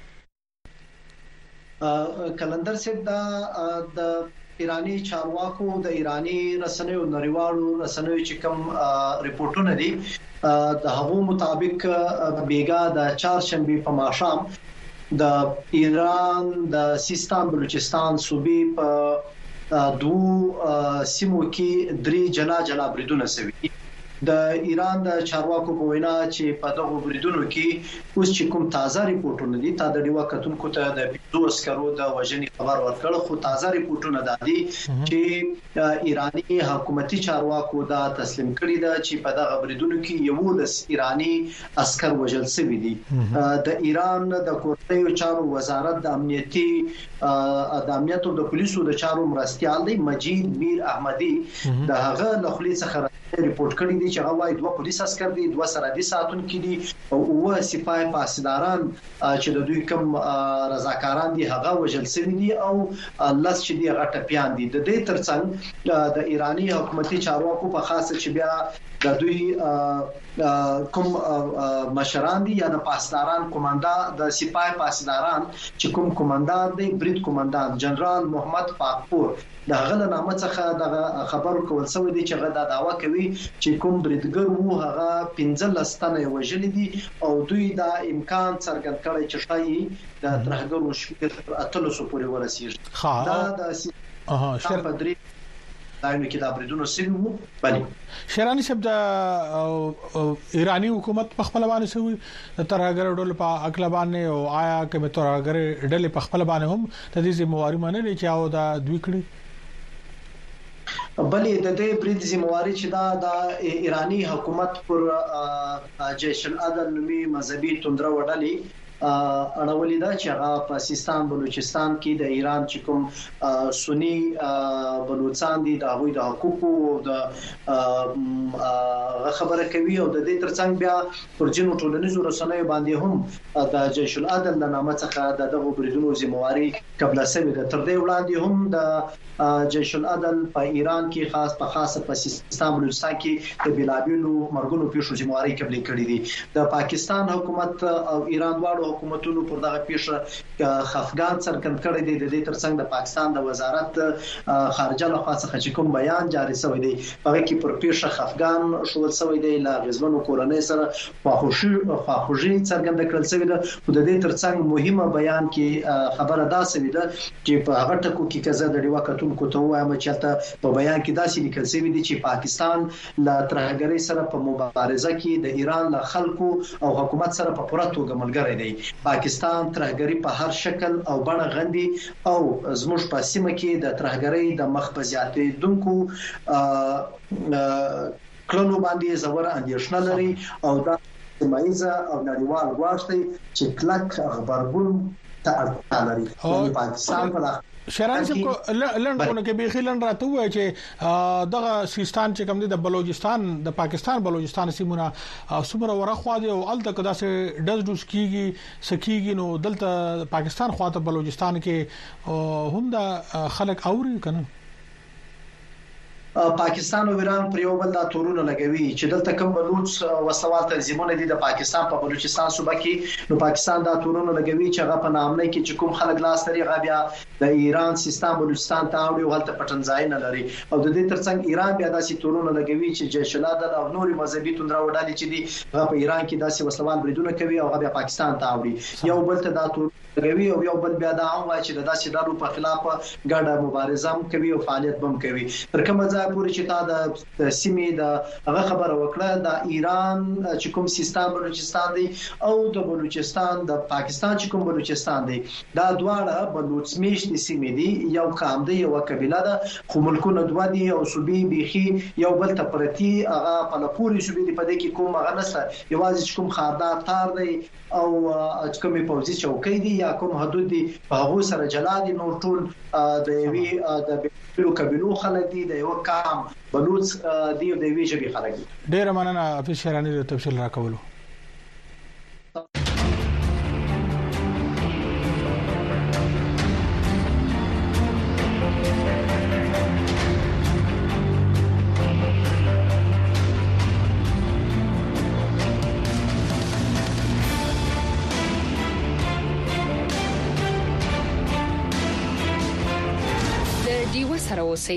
قلندر صاحب دا د ایرانی چارواکو د ایرانی رسنیو نړیوالو رسنیو چې کوم ریپورتونه دي د هغو مطابق بیګا د چهارشنبه په ماښام د ایران د سیستان بلوچستان صوبې په دوه سیمو کې درې جنا جنا بریدونه شوي. د ایران د چارواکو په وینا چې په دغه بریدونو کې اوس چې کوم تازه ریپورتونه دي تا د ډیوا کتونکو ته د دوه عسکرو د وژنې خبر ورکړ خو تازه ریپورتونه دا دي چې ایرانی حکومتي چارواکو دا تسلیم کړی دا چې په دغه بریدونو کې یو لس ایرانی عسكر وژل شوي دي. د ایران د کورنیو چارو وزارت د امنیتي د امنیت او د پولیسو د چارو مرستيال دی مجید میر احمدی د هغه لخلې څخه ریپورت کړی دی چې هغه دوه پولیس عسكر دي دوه سرحدي ساتونکو دي او اوه سپاه پاسداران چې د دوی کوم رضاکاران دي هغه وژل شوي دي او لس چې دی هغه ټپيان دي. د دې ترڅنګ د ایرانی حکومتي چارواکو په خاصه چې بیا د دوی کوم مشران دي یا د پاسداران کمانډا د سپاه پاسداران چې کوم کمانډار دی برید کمانډان جنرال محمد پاکپور د هغه نامه څخه د خبرو کول شوی دی چې هغه دا دعوا کوي چې کوم بریدګر وو هغه پنځه لس تنه وژل دي او دوی دا امکان څرګند کړی چې شای د ترهګرو شمېر اتلسو پورې ورسیږي. دا د اها شر داینو کې د بریدونو سوي وو بلی شیرانی صاحب د ایرانی حکومت په خپل باندې سوي ترهګر ډول په اقلبانه او آیا کې ترهګر ډول په خپل باندې هم د دې ذمہواری منل چې او دا دوی کړی بلې د دې برید ذمہواری چې دا د ایرانی حکومت پر جیش العدل نومي مذهبي توندره وډلې اړولې دا چې هغه په سیستان بلوچستان کې د ایران چې کوم سنی بلوچستان دي د هغوی د حقوقو د خبره کوي او د دې ترڅنګ بیا پر جنو ټولنیزو رسنیو باندې هم د جیش العدل د نامه څخه د دغه بریدونو ذمہواری قبل سوي د تر دې وړاندې هم د جیش العدل په ایران کې خاص په خاصه په سیستان بلوچستان کې د بلابلو مرګونو پیښو ذمہواری قبل کړې دي د پاکستان حکومت او ایران دواړو حکومتونو پر دغه پیښه خفګان څرګند کړی دی د دې ترڅنګ د پاکستان د وزارت خارجه له خوا څخه چې کوم بیان جاری شوی دی هغه کې پر پیښه خفګان شول شوی دی لا غزمنو کورنۍ سره خواخوشي خواخوشي څرګند کړل شوی دی په دې ترڅنګ مهمه بیان کې خبره دا شوی ده چې په هغه ټکو کې کزه د ډیوا کتونکو ته وایم چې ته په بیان کې دا چې لیکل شوی دی چې پاکستان لا ترهګری سره په مبارزه کې د ایران له خلکو او حکومت سره په پوره توګه ملګری دی پاکستان ترهګری په هر شکل او بڼه غندي او زموږ په سیمه کې د ترهګری د مخ په زیاتې دونکو کلونو باندې زور اندیشنه لري او دا سیمایزه او نړیوال غواړي چې کلک خبرګون ته اړتیا لري پاکستان په شران چې لندونه کې به خلن راته وای چې دغه سیستان چې کوم دي د بلوچستان د پاکستان بلوچستان سیمونه سمره ورخوا دي او الته کدا سه دز دوس کیږي سکیږي نو دلته پاکستان خواته بلوچستان کې هم د خلک اوري کنه پاکستان او ایران پر یو بل د تورونه لګوي چې دلته کوم بلوچ وسوال تنظیمونه دي د پاکستان په بلوچستان صوبه کې نو پاکستان د تورونه لګوي چې هغه په نامنه کې چې کوم خلک لاس لري هغه بیا د ایران سیستم بلوچستان ته اوري او هلته پټنځای نه لري او د دې ترڅنګ ایران بیا داسې تورونه لګوي چې جیش العدل او نوري مذهبي توندره وډالي چې دي هغه په ایران کې داسې وسوال بریدونه کوي او هغه بیا پاکستان ته اوري یو بل ته د تور کوي او یو بل بیا دا هم وایي چې د داسې دارو په خلاف ګډه مبارزه هم کوي او فعالیت هم کوي تر کومه ځای پورې چې تا د سیمې د هغه خبره وکړه د ایران چې کوم سیستم بلوچستان دی او د بلوچستان د پاکستان چې کوم بلوچستان دی دا دواړه بلوچ میشت سیمې دي یو قام دی یو قبيله ده خو ملکونه دوه دي او صوبې بيخي یو بل ته پرتی هغه په لپوري صوبې دی په دې کې کوم هغه نسته یوازې کوم خاردار تار دی او چې کومې پوزي چوکۍ دي یا کوم حدود دي په هغه سره جلا دي نور ټول د وی د بلو قبيلو خلک دي د یو قام بلوچ دی او د وی ژبې خلک دي ډېر مننه حافظ شیرانی د تفصیل راکولو سره اوسئ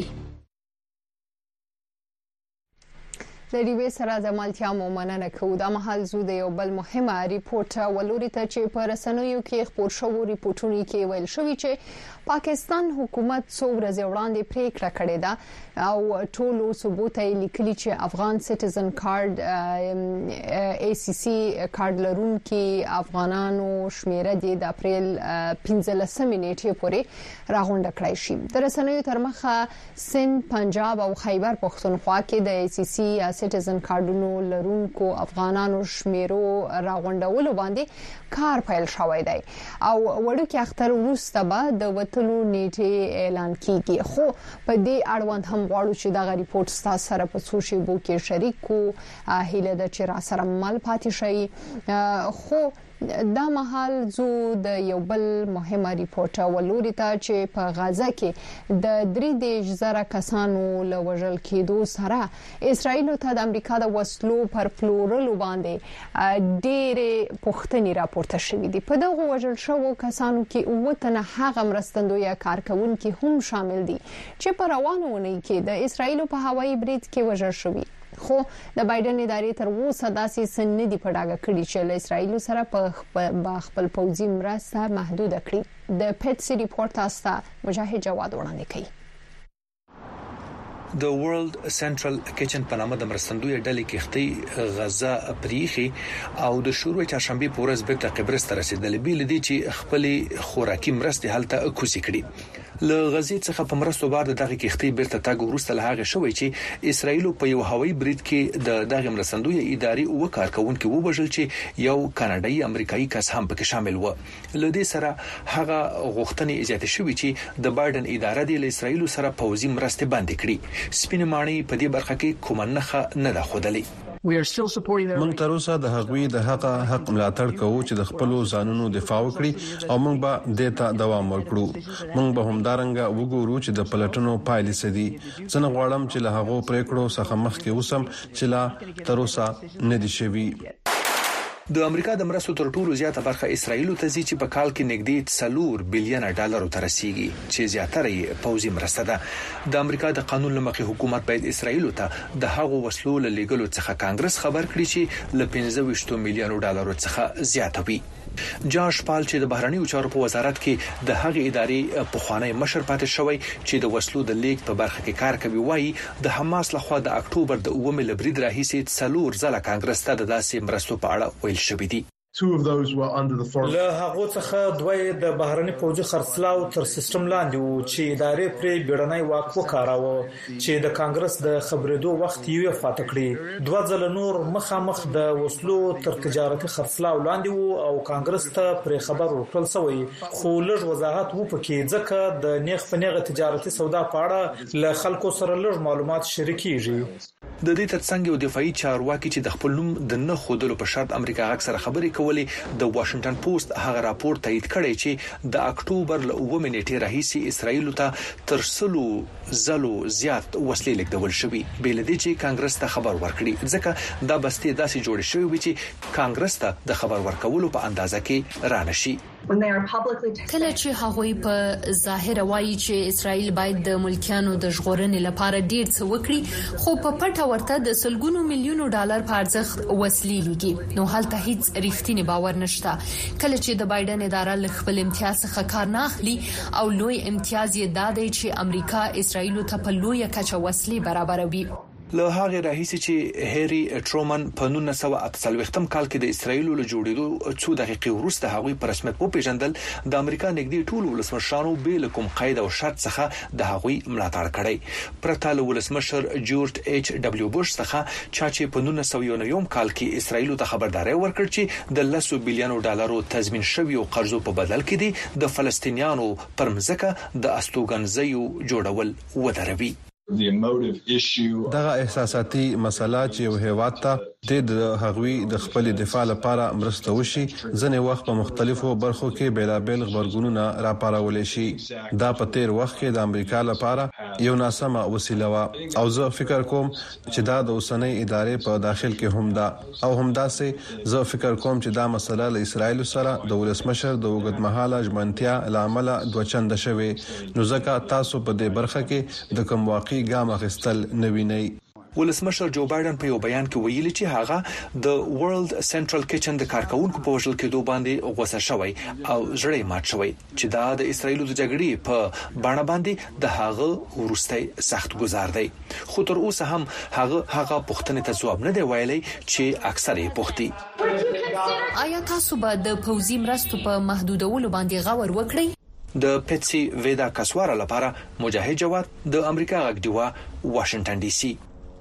د ډیوې سره د مالتیا مومنه کوو د محل زو د یو بل مهمه ریپورت ولوري ته چې په رسنیو کې خبر شوو ریپورتونو کې ویل شوی چې پاکستان حکومت څو ورځې وړاندې پریکړه کړې ده او ټولو ثبوت یې لیکلي چې افغان سټیزن کارت ای سی سی کارت لرونکي افغانانو شمیره د اپریل پنځلسمې نیټې پورې راغونډه کړای شي د رسنیو تر مخه سند پنجاب او خیبر پختونخوا کې د ای سی سی سټیزن کارتونو لرونکو افغانانو شمیرو راغونډولو باندې کار پیل شوی دی او وړوکی اختر وروسته به د وټلو نیټه اعلان کیږي خو په دې اړوند هم غواړو چې دا ریپورت تاسو سره په سوشل میډیا کې شریک کو هیله د چې را سره مل پاتې شي خو دا محل زو د یو بل مهمه ریپورت ولوري ته چې په غزه کې د درې دیش زره کسانو لوجل کېدو سره اسرائیل ته د امریکا د وسلو پر پلورلو باندې ډېر پوښتنې راپورته شوې دي په دغه وجل شوو کسانو کې وطن هغه مرستندوی کارکونکو هم شامل دي چې په روانو ونی کې د اسرائیل په هوایي برید کې وژل شوي خو د بایدن ادارې تر اوسه داسې سندې په ډاګه کړي چې له اسرائیل سره په خپل پوځي مرسته محدود کړي د پیټ سی ریپورت تاسو مجاهد جواد وړاندې کوي د ورلد سنټرل کچن په نامه د مرستندوی ډلې کښتۍ غزا پریخي او د شروع چهارشنبه په ورځ بیرته قبرس ته رسیدلې بیل دي چې خپل خوراکي مرستې هلته کوزي کړي. له غزې څخه په مرستو بعد دغه کښتۍ بیرته تاګ ورسته له هغه شوې چې اسرایل په یو هوایي برید کې د دغه مرستندوی اداري او کارکونکو وبجل چې یو کاناډایي امریکایي کس هم پکې شامل و. لدې سره هغه غوښتنې زیاتې شوې چې د بایدن اداره د اسرایل سره پوځي مرستې بند کړي. سپین مانی په دې برخه کې کومه نخښه نه ده خودلې. موږ تر اوسه د هغوی د حق حق ملاتړ کوو چې د خپل ځانونو دفاع وکړي او موږ به دیتا دوام ورکړو. موږ به همدارنګه وګورو چې د پلټنو پایلې سدي. څنګه غواړم چې له هغو پریکړو څخه مخکې اوسم چې لا تر اوسه نه دي شوي. د امریکا د مرستو تر ټولو زیاته برخه اسرایل ته ځي چې په کال کې نږدې څلور بلین ډالر ته رسیدي چې زیاتره یې پوځي مرسته ده. د امریکا د قانون لمخې حکومت باید اسرایل ته د هغو وسلو له لیږلو څخه کانګرس خبر کړي چې له پنځه ویشت میلیون ډالر څخه زیاته وي. جاش پال چې د بهرنیو چارو په وزارت کې د هغې ادارې په خوانی مشر پاتې شوی چې د وسلو د لیک په برخه کې کار کوي وایي د حماس لخوا د اکتوبر د اوومې لبرید راهیسې څلور ځله کانګرس ته د داسې مرستو په اړه ویل شوی دی. له هغه څخه دوی د بهرني پوځي خرڅلاو تر سیستم لاندې وو چې ادارې پرې بیړنۍ واک وکاراوه چې د کانګرس د خبرېدو وخت یې فاته کړی. دوه ځله نور مخامخ د وسلو تر تجارتي خرڅلاو لاندې وو او کانګرس ته پرې خبر ورکړل شوی. خو لږ وضاحت وو پکې ځکه د نیغ په نیغه تجارتي سودا په اړه له خلکو سره لږ معلومات شریکيږي. د دې ترڅنګ یو دفاعي چارواکي چې د خپل نوم د نه خودلو په شرط امریکا غږ سره خبرې کولې د واشنگټن پوسټ هغه راپور تایید کړی چې د اکتوبر له اوومې نیټې راهیسې اسرایل ته تر سلو زلو زیات وسلې لیږدول شوې. بل دې چې کانګرس ته خبر ورکړي ځکه دا بستې داسې جوړې شوې وي چې کانګرس ته د خبر ورکولو په اندازه کې رانشي. کله چې هغوی په ظاهر وایي چې اسرائیل باید د ملکیانو د ژغورنې لپاره ډیر څه وکړي خو په پټه ورته د سلګونو میلیونو ډالر په ارزښت وسلې لګي نو هلته هیڅ رښتینی باور نشته. کله چې د بایدن اداره له خپل امتیاز څخه کار نه اخلي او لوی امتیاز یې دا دی چې امریکا اسرائیل ته په لوی کچه وسلې برابروي. له هغه راهیسې چې هری ټرومن په نولس سوه اته څلوېښتم کال کې د اسرایل له جوړېدو څو دقیقې وروسته هغوی په رسمیت وپیژندل د امریکا نږدې ټول ولسمشرانو به کوم قید او شرط څخه د هغوی ملاتړ کړی. پرته له ولسمشر جورج ایچ ډبلیو بوش څخه چې په نولس سوه نوي کال کې اسرایل ته خبرداري ورکړ چې د لسو بلیونو ډالرو تضمین شوی او قرضو په بدل کې دي د فلسطینیانو پر مځکه د استوګنځیو جوړول ودروي. دغه احساساتي مسله چې یو هیواد ته د هغوی د خپل دفاع لپاره مرسته وشي ځنې وخت په مختلفو برخو کې بیلابل خبرګونونه راپارول شي. دا په تیر وخت کې د امریکا لپاره یو ناسمه وسیله و او زه فکر کوم چې دا د اوسنۍ ادارې په داخل کې هم دا او همدا سه زه فکر کوم چې دا مسله له اسرایل سره د ولسمشر د وګړمحاله ژمنتیا لامل دوه چنده شوی نو ځکه تاسو په دې برخه کې د کوم واقع ګام اخیستل نویني. ولسمشر جو بایدن په یو بیان کې ویلي چې هغه د ورلد سنټرل کچن د کارکونکو په وژل کېدو باندې غوسه شوی او زړه مات شوی چې دا د اسرایل د جګړې په باندې باندې د هغه ورستۍ سخت گزار دی. خو تر اوسه هم هغه هغه پوښتنې ته ځواب نه دی ویلي چې اکثر یې پوښتي. آیا تاسو به د پوځي مرستو په محدودولو باندې غور وکړئ؟ د پټسي ویدا کسوارا لپاره مجاهد جواد د امریکا غږ دیوا واشنگټن ډي سي.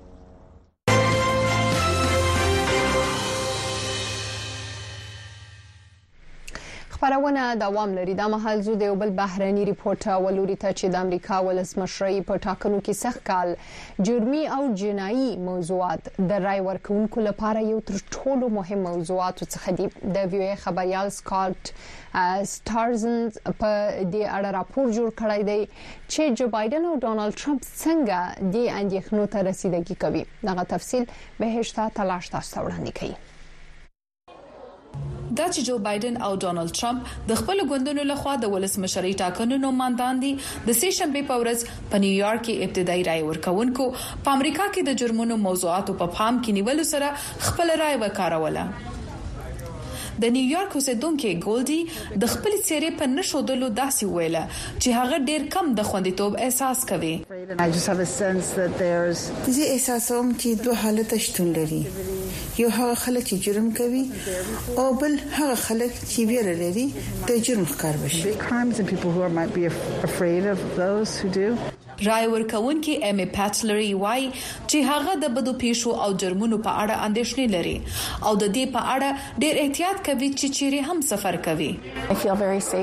خبرونه دوام لري. د مهال زو د یو بل بهرني ریپورت ولوري ته چې د امریکا ولسمشرۍ په ټاکنو کې سخت کال جرمي او جنایي موضوعات د رای ورکونکو لپاره یو تر ټولو مهم موضوعات څخه دي. د وی او خبريال سکاٹ سټارزن په دې اړه راپور جوړ کړی دی چې جو بایدن او ډونالد ټرمپ څنګه د اندېښنو ته رسیدګي کوي. دغه تفصیل بهشته تلاش تاسو وړاندې کوي. دا چې جو بایدن او ډونالد ټرمپ د خپل ګوندونو لخوا د ولسمشرۍ ټاکنو نوماندان دي د سې شنبه په ورځ په نیویارک کې ابتدایي رای ورکونکو په امریکا کې د جرمونو موضوعاتو په پام کې نیولو سره خپل رای وکاروله. د نیویارک اوسیدونکو ګولډي د خپل څیرې په نشودلو داسې ویله چې هغه ډیر کم د خوندیتوب احساس کوي. زه احساسوم چې دوه حالت شتون لري. یو هغه خلک چې جرم کوي او بل هغه خلک چې ویره لري د جرم ښکار بشي. رای ورکوونکي ایمي پاتلري وایي چې هغه د بدو پیښو او جرمونو په اړه اندېښنې لري او د دې په اړه ډېر احتیاط کوي چې چیرې هم سفر کوي. زه په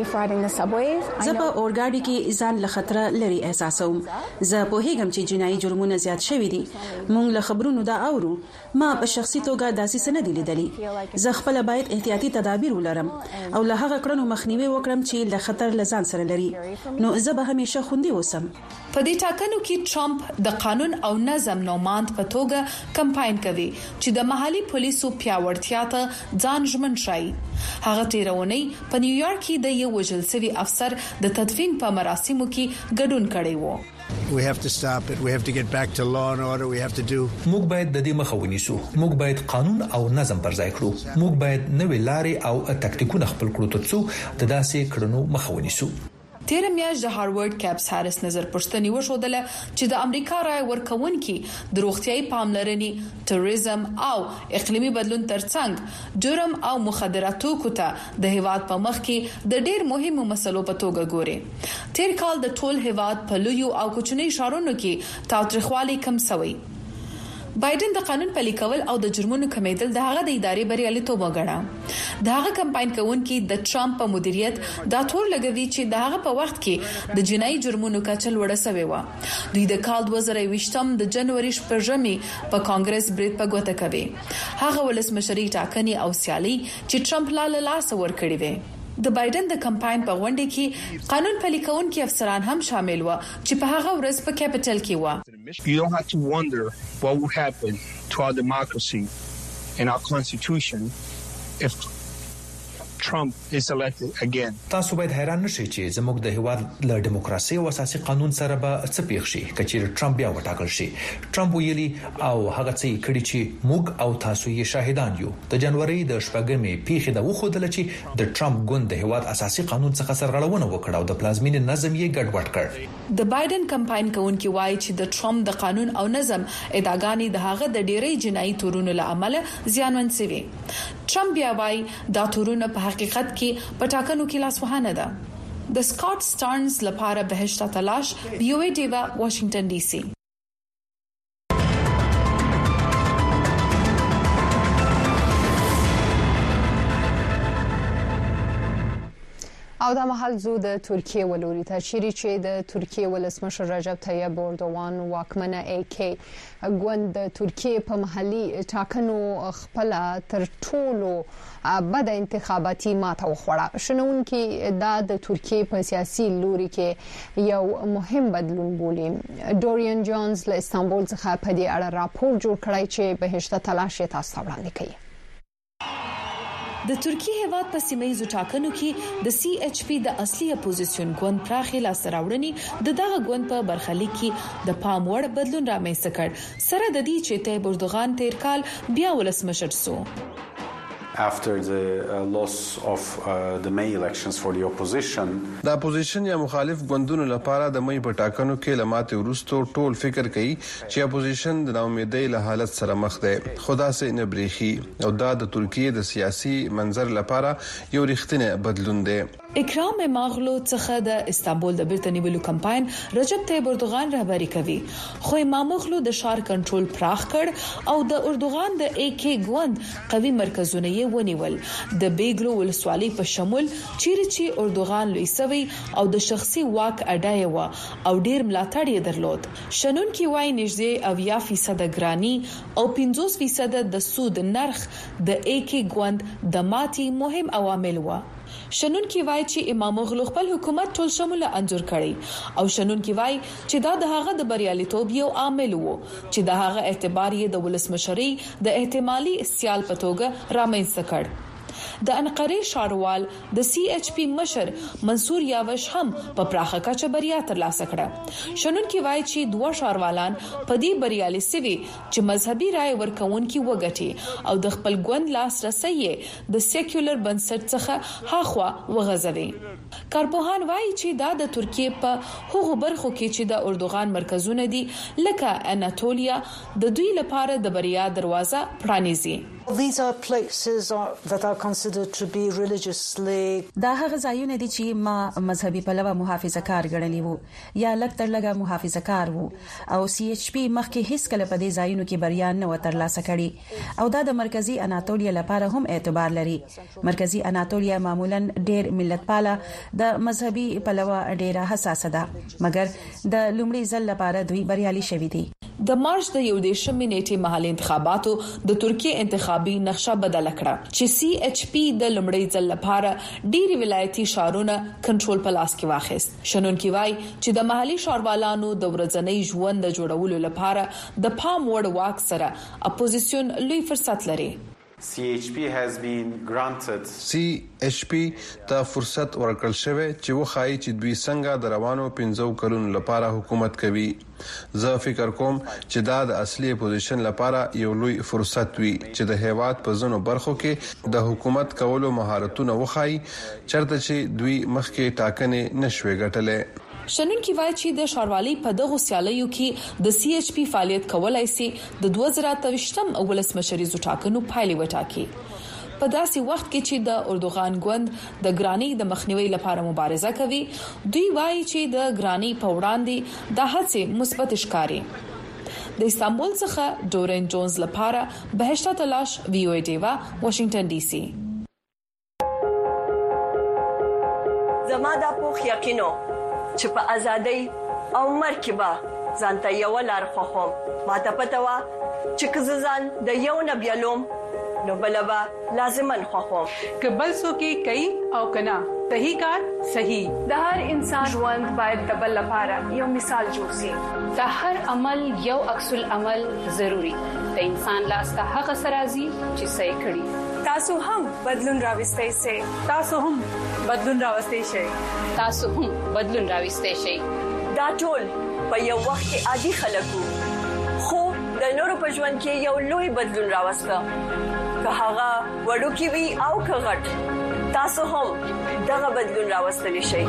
اورګاډي کې ځان له خطر لري احساسوم. زه په هیګم چې جنایي جرمونه زیات شوي دي. مونږ له خبرونو دا اورو. ما په شخصي توګه داسې سند لیدلې. زه خپل باید احتیاطي تدابیر ولرم او له هغه کړنو مخنیوي وکړم چې له خطر لزان سره لري. نو زه به همیشه خوندي اوسم. په دې ټاکنو کې ټرمپ د قانون او نظم نوماند په توګه کمپاین کوي چې د محلي پولیسو پیاوړتیا ته ځان ژمن شي. هغه تیرونی په نیویارک کې د یو وژل شوی افسر د تدفین په مراسمو کې ګډون کړی و. We have to stop it. We have to get back to law and order. We have to do. موږ باید د دې مخه ونیسو. موږ باید قانون او نظم پر ځای کړو. موږ باید نوې لارې او تکتیکونه خپل کړو ترڅو د داسې کړنو مخه ونیسو. تیر میاشت د هارورد کیپس هاریس نظر پوښتنې وشودله چې د امریکا رای ورکوونکي د روغتيایي پاملرنې، تروریزم او اقلیمي بدلون ترڅنګ جرم او مخدراتو کوته د هیواد په مخ کې د ډېر مهمو مسلو په توګه ګوري. تیر کال د ټول هیواد په لویو او کوچنیو ښارونو کې تاوتریخوالي کم شوی. بایدن د قانون پلي کول او د جرمونو کمیدل د هغه د ادارې بریالیتوب وګڼه. د هغه کمپاین کوونکي د ټرمپ په مدیریت دا تور لګوي چې د هغه په وخت کې د جنایي جرمونو کچه لوړه شوې و. دوی د کال دوه زره یوویشتم د جنوري شپږمې په کانګرس برید په ګوته کوي. هغه ولسمشري ټاکنې او سیالي چې ټرمپ لا له لاس ور کړی وي. د بایدن د کمپاین په غونډه کې قانون پلي کوونکي افسران هم شامل و چې په هغه ورځ په کیپټل کې و. You don't have to wonder what would happen to our democracy and our constitution if Trump is elected again. تاسو باید حیران نشئ چې زموږ د هیواد له دیموکراسي او اساسي قانون سره به څه پیښ شي کچېر ټرمپ بیا وټاکل شي. ټرمپ ویلي او هغه څه کړي چې موږ او تاسو یې شاهدان یو. د جنوري د شپږمې پیښې د وخودل چې د ټرمپ ګوند د هیواد اساسي قانون څخه سرغړونه وکړه او د پلازمینې نظم یې ګډوډ کړ. د بایدن کمپاین کوونکي وایي چې د ټرمپ د قانون او نظم ادعاګانې د هغه د ډېرې جنایي تورونو له امله زیانمن شوي. ټرمپ بیا وایي دا تورونه په حقیقت کې پټاکنو کې لاسوهانه ده. د سکاٹ سټارنز لپاره بهشته تلاش، وی او ای ډیوا، واشنگټن ډي سي. او دا مهال زو د ترکیه ولوري ته چیرې چې د ترکیه ولسمشر رجب طیب اردوغان واکمنه ای کی ګوند د ترکیه په محلي ټاکنو خپل تر ټولو بد انتخاباتي ماته وخوړه. شنونکي دا د ترکیه په سیاسي لوري کې یو مهم بدلون بولي. ډورین جونز له استانبول څخه په دې اړه راپور جوړ کړی چې بهشته تلاش تاسو وړاندې کوي. د ترکیه هیواد په سیمایي ټاکنو کې د سی ایچ پی د اصلي اپوزیشن ګوند پراخي لاسراوړنې د دغه ګوند په برخلیک کې د پام وړ بدلون رامنځته کړ سره د دې چې طیب اردوغان تیر کال بیا ولسمشر شو. After the uh, loss of uh, the May elections for the opposition د اپوزیشن یا مخالف ګوندونو لپاره د مې په ټاکنو کې لماته ورستو ټول فکر کوي چې اپوزیشن د ناامیدۍ له حالت سره مخ ده. خدا سي نه بریخي او دا د ترکیه د سیاسي منظر لپاره یو رښتینی بدلون دی. اکرام امامغلو څخه د استانبول د بیرته نیولو کمپاین رجب طیب اردوغان رهبری کوي، خو امامغلو د شار کنټرول پراخ کړ او د اردوغان د ای کی ګوند قوي مرکزونه یې ونیول. د بیګلو ولسوالۍ په شمول چیرې چې اردوغان لوی سوی او د شخصي واک اډای و او ډیر ملاتړ یې درلود. شنونکي وايي نږدې اویا فیصد ګرانی او پنځوس فیصد د سود نرخ د ای کی ګوند د ماتي مهم عوامل و. شنونکي وایي چې امامغلو خپل حکومت ټول شموله انځور کړي او شنونکي وایي چې دا د هغه د بریالیتوب یو عامل وو چې د هغه اعتبار یې د ولسمشرۍ د احتمالي سیال په توګه رامنځته کړ. د انقره شاروال د سی ایچ پی مشر منصور یاوش هم په پراخه کچه بریا ترلاسه کړه. شنونکي وایي چې دوه شاروالان په دې بریالي سوي چې مذهبي رائے ورکونکي وګټي او د خپل ګوند لاسرسي د سیکولر بنسټ څخه هاخوا وغځوي. کارپوهان وایي چې دا د ترکیه په هغو برخو کې چې د اردوغان مرکزونه دي لکه اناتولیا د دوی لپاره د بریا دروازه پرانیزي. These are places that are considered to be religiously دا هغه ځایونه دي چې ما مذهبي پلوه محافظه کار ګڼلي وو یا لږ تر لږه محافظه کار وو او سی ایچ پی مخکې هیڅ کله په دې ځایونو کې بریا نه و ترلاسه کړې او دا د مرکزی اناتولیا لپاره هم اعتبار لري. مرکزی اناتولیا معمولا ډېر ملتپاله د مذهبي پلوه ډېره حساسه ده مګر د لومړي ځل لپاره دوی بریالي شوي دي. د مارچ د یو دیشمې نیټې مهال انتخاباتو د ترکیه انتخابي نقشه بدل کړه چې سی ایچ پی د لمړی ځل لپاره ډېری ولایتي شهرونه کنټرول په لاس کې واخیست. شنونکي وایي چې د محلي ښاروالانو د ورځنی ژوند د جوړولو لپاره د پام وړ واک سره اپوزیشن لوی فرصت لري. C H P has been granted C H P ته فرصت ورکړل شوی چې وخایي چې دوی څنګه د روانو پنځو کلونو لپاره حکومت کوي. زه فکر کوم چې دا د اصلي اپوزیشن لپاره یو لوی فرصت وي چې د هیواد په ځینو برخو کې د حکومت کولو مهارتونه وخایي چرته چې دوی مخکې ټاکنې نشوي ګټلې. شنونکي وایي چې د ښاروالۍ په دغه سیالیو کې د سی ایچ پی فعالیت کولای شي د دوه زره اتهشتم ولسمشریزو ټاکنو پایلې وټاکي. په داسې وخت کې چې د اردوغان ګوند د ګرانی د مخنیوي لپاره مبارزه کوي دوی وایي چې د ګرانی په وړاندې د هڅې مثبت ښکاري. د استانبول څخه ډورین جونز لپاره بهشته تلاش وی او ای ډیوا واشنگټن ډي سي. زما د پوخ یقینو چې په ازادۍ او مرکبه ځانته یو لار خوخم ماته پته وا چې کززان د یو نبیلوم نو بلبا لازمن خوخم کبل سو کې کوي او کنا صحیح کار صحیح. د هر انسان ژوند باید د بل لپاره یو مثال جوړ شي. د هر عمل یو عکس العمل ضروری. د انسان لاس ته هغه سرازي چې صحیح کړي. تاسو هم بدلون راوستئ سي. تاسو هم بدلون راوستئ شئ. تاسو هم بدلون راوستئ شئ. دا ټول په یو وخت کې عادي خلکو خو د نورو په ژوند کې یو لوی بدلون راوسته. که هغه وړوکی وي او که غټ تاسو هم دغه بدلون راوستلی شئ.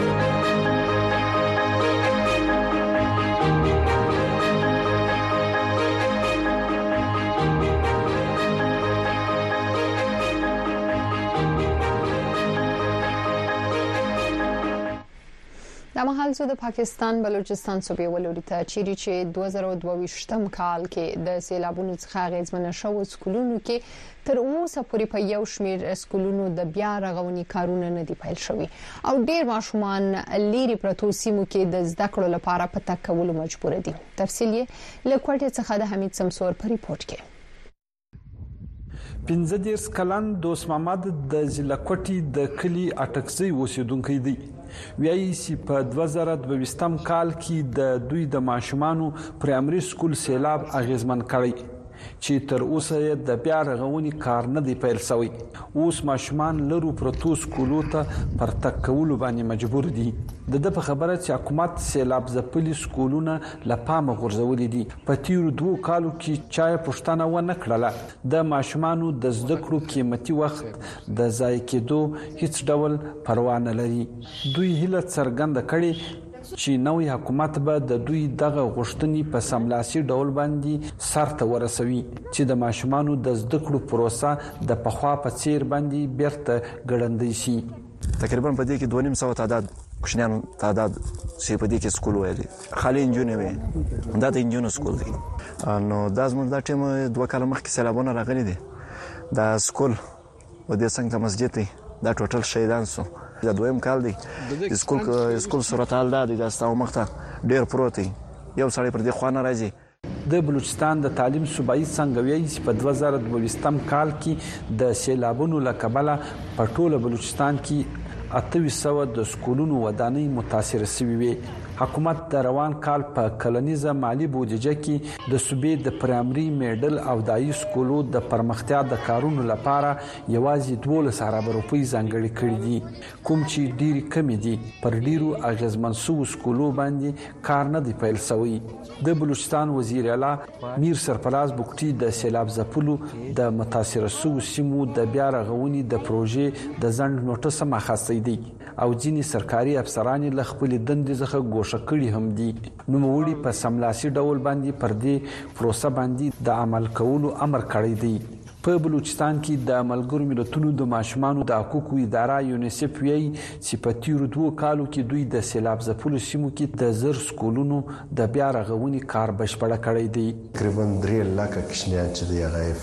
د مهال زو د پاکستان بلوچستان صوبې ولوري ته چیرې چې دوه زره دوه ویشتم کال کې د سیلابونو څخه غیزمن شوو سکولونو کې تر اوسه پورې په یو شمېر سکولونو د بیا رغونې کارونه نه دي پیل شوي او ډېر ماشومان لیري پرتو سیمو کې د زده کړو لپاره په تګ کولو مجبور دي. تفصیل یې له کوټې څخه د حمید سمسور په ریپورت کې. پنځه دیرش کلن دوست محمد د ځلکوټي د کلی اټکسي اوسیدونکو دی. ویایي چې په دوه زره دوه ویشتم کال کې د دوی د ماشومانو پرایمري سکول سیلاب اغیزمن کړی چې تر اوسه د بیا رغونې کار نه دی پیل شوی. اوس ماشومان لرو پروتو سکولو ته پر تک کول باندې مجبور دي. د د په خبره چې حکومت سیلاب ځپلي سکولونه لپاره غورځولې دي. په تیرو دوه کالو کې چا پښتنه و نه کړله. د ماشومانو د زده کړو قیمتي وخت د ضایع کېدو هیڅ ډول پروا نه لري. دوی هیله څرګنده کړي چې نوې حکومت به د دوی دغه غوښتنې په سملاسي ډول باندې سرته ورسوي چې د ماشومانو د زده کړو پروسه د پخوا په څیر باندې بیرته ګړندۍ شي. تقریبا په دې کې دوه نیم سوه تعداد کوچنیان تعداد چې په دې کې سکول وایي خالي انجونې وي دا د انجونو سکول دی. نو دا زموږ د ټیم دوه کال مخکې سیلابونه راغلي دي. دا سکول و دې څنګه مسجد دی دا ټوټل شهیدان سو. دا دویم کال دی سکول سکول صورتحال دا دی دا ستاسو مخته ډیر پروت دی یو سړی پر دې خوا نه راځي. د بلوچستان د تعلیم صوبایي څنګه ویایي چې په دوه زره دوه ویشتم کال کې د سیلابونو له کبله په ټوله بلوچستان کې اته سوه د سکولونو ودانۍ متاثر شوي وي حکومت د روان کال په کلنیزه مالی بودیجه کې د صوبې د پرایمري میډل او دایي سکولو د پرمختیا د کارونو لپاره یوازې دولس ارب روپۍ ځانګړي کړي دي کوم چې ډېری کم دي پر ډیرو اغیزمنسو سکولو باندې کار نه دی پیل شوی د بلوچستان وزیر اعلی میر سرفراز بوکټي د سیلاب ځپلو د متاثره سو سیمو د بیا رغونې د پروژې د ځند نوټس مخاسته دي او ځینې سرکاري افسران له خپل دندې څخه ګوښه کړي هم دي نو موړي په سملاسي ډول باندې پر دې پروسه باندې د عمل کولو امر کړی دی په بلوچستان کې د ملګرو ملتونو د ماشومانو د حقوقو اداره یونیسف ویي چې په تیرو دوه کالو کې دوی د سیلاب ځپلو سیمو کې د زر سکولونو د بیا رغونې کار بشپړ کړی دی تقریبا درې لکه کشنیان چې دی هغه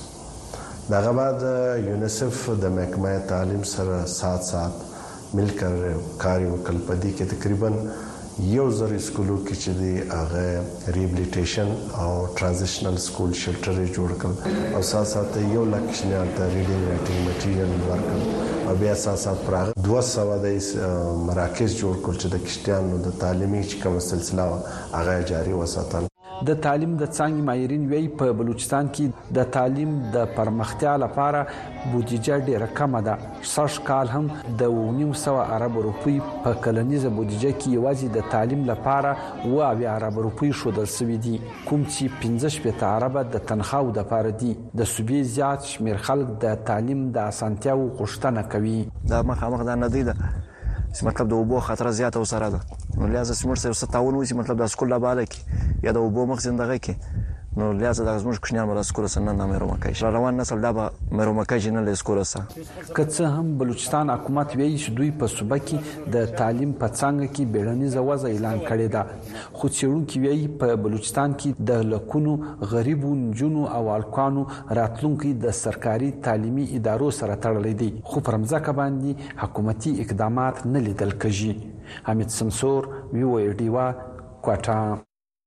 افیکټس دغه بعد یونیسف د محکمه تعلیم سره سات سات ملکر کاری وکړ په دې کې تقریبا یو زر سکولو کې چې دی هغه ریبلیټیشن او ترانزیشنل سکول شلټر جوړ کړ او سات سات یو لک شنیان ته ریډینګ رائټینګ میټیریال ورکړ او بیا سات سات پر دوه سوه د مراکز جوړ کړ چې د کشتیانو د تعلیمي کوم سلسله هغه جاري وساتل د تعلیم د څنګه ماهرین وی په بلوچستان کې د تعلیم د پرمختیا لپاره بودیجه ډیره کم ده سږ کال هم د نیم سوه ارب روپۍ په کلنیزه بودیجه کې یوازې د تعلیم لپاره و اویا ارب روپۍ شودل شوې دي کوم چې پنځه شپږ ارب د تنخواو د لپاره دي د صوبې زیات شمیر خلک د تعلیم د اسانتیاو غوښتنه کوي دا مخامخ د ندی ده مطلب د وبو خطر زیات او سره ده نو لازم سمور سره ستاون وسی مطلب د سکول لا بالا کې یا د وبو مخ زندګي کې نو لازم د زموږ کښنیان ولا سکول سره نه مېرو مکه روان نسل دا به مېرو مکه نه له سکول سره کڅه هم بلوچستان حکومت ویي چې دوی په صوبه کې د تعلیم په څنګه کې بیړنیزه وضع اعلان کړی ده خو څېړونکو ویي په بلوچستان کې د لکونو غریبو نجونو او الکانو راتلونکي د سرکاري تعلیمي ادارو سره تړلې دي خو پر مځکه باندې حکومتي اقدامات نه لیدل کېږي حمید سمسور وی او ډیوا کوټا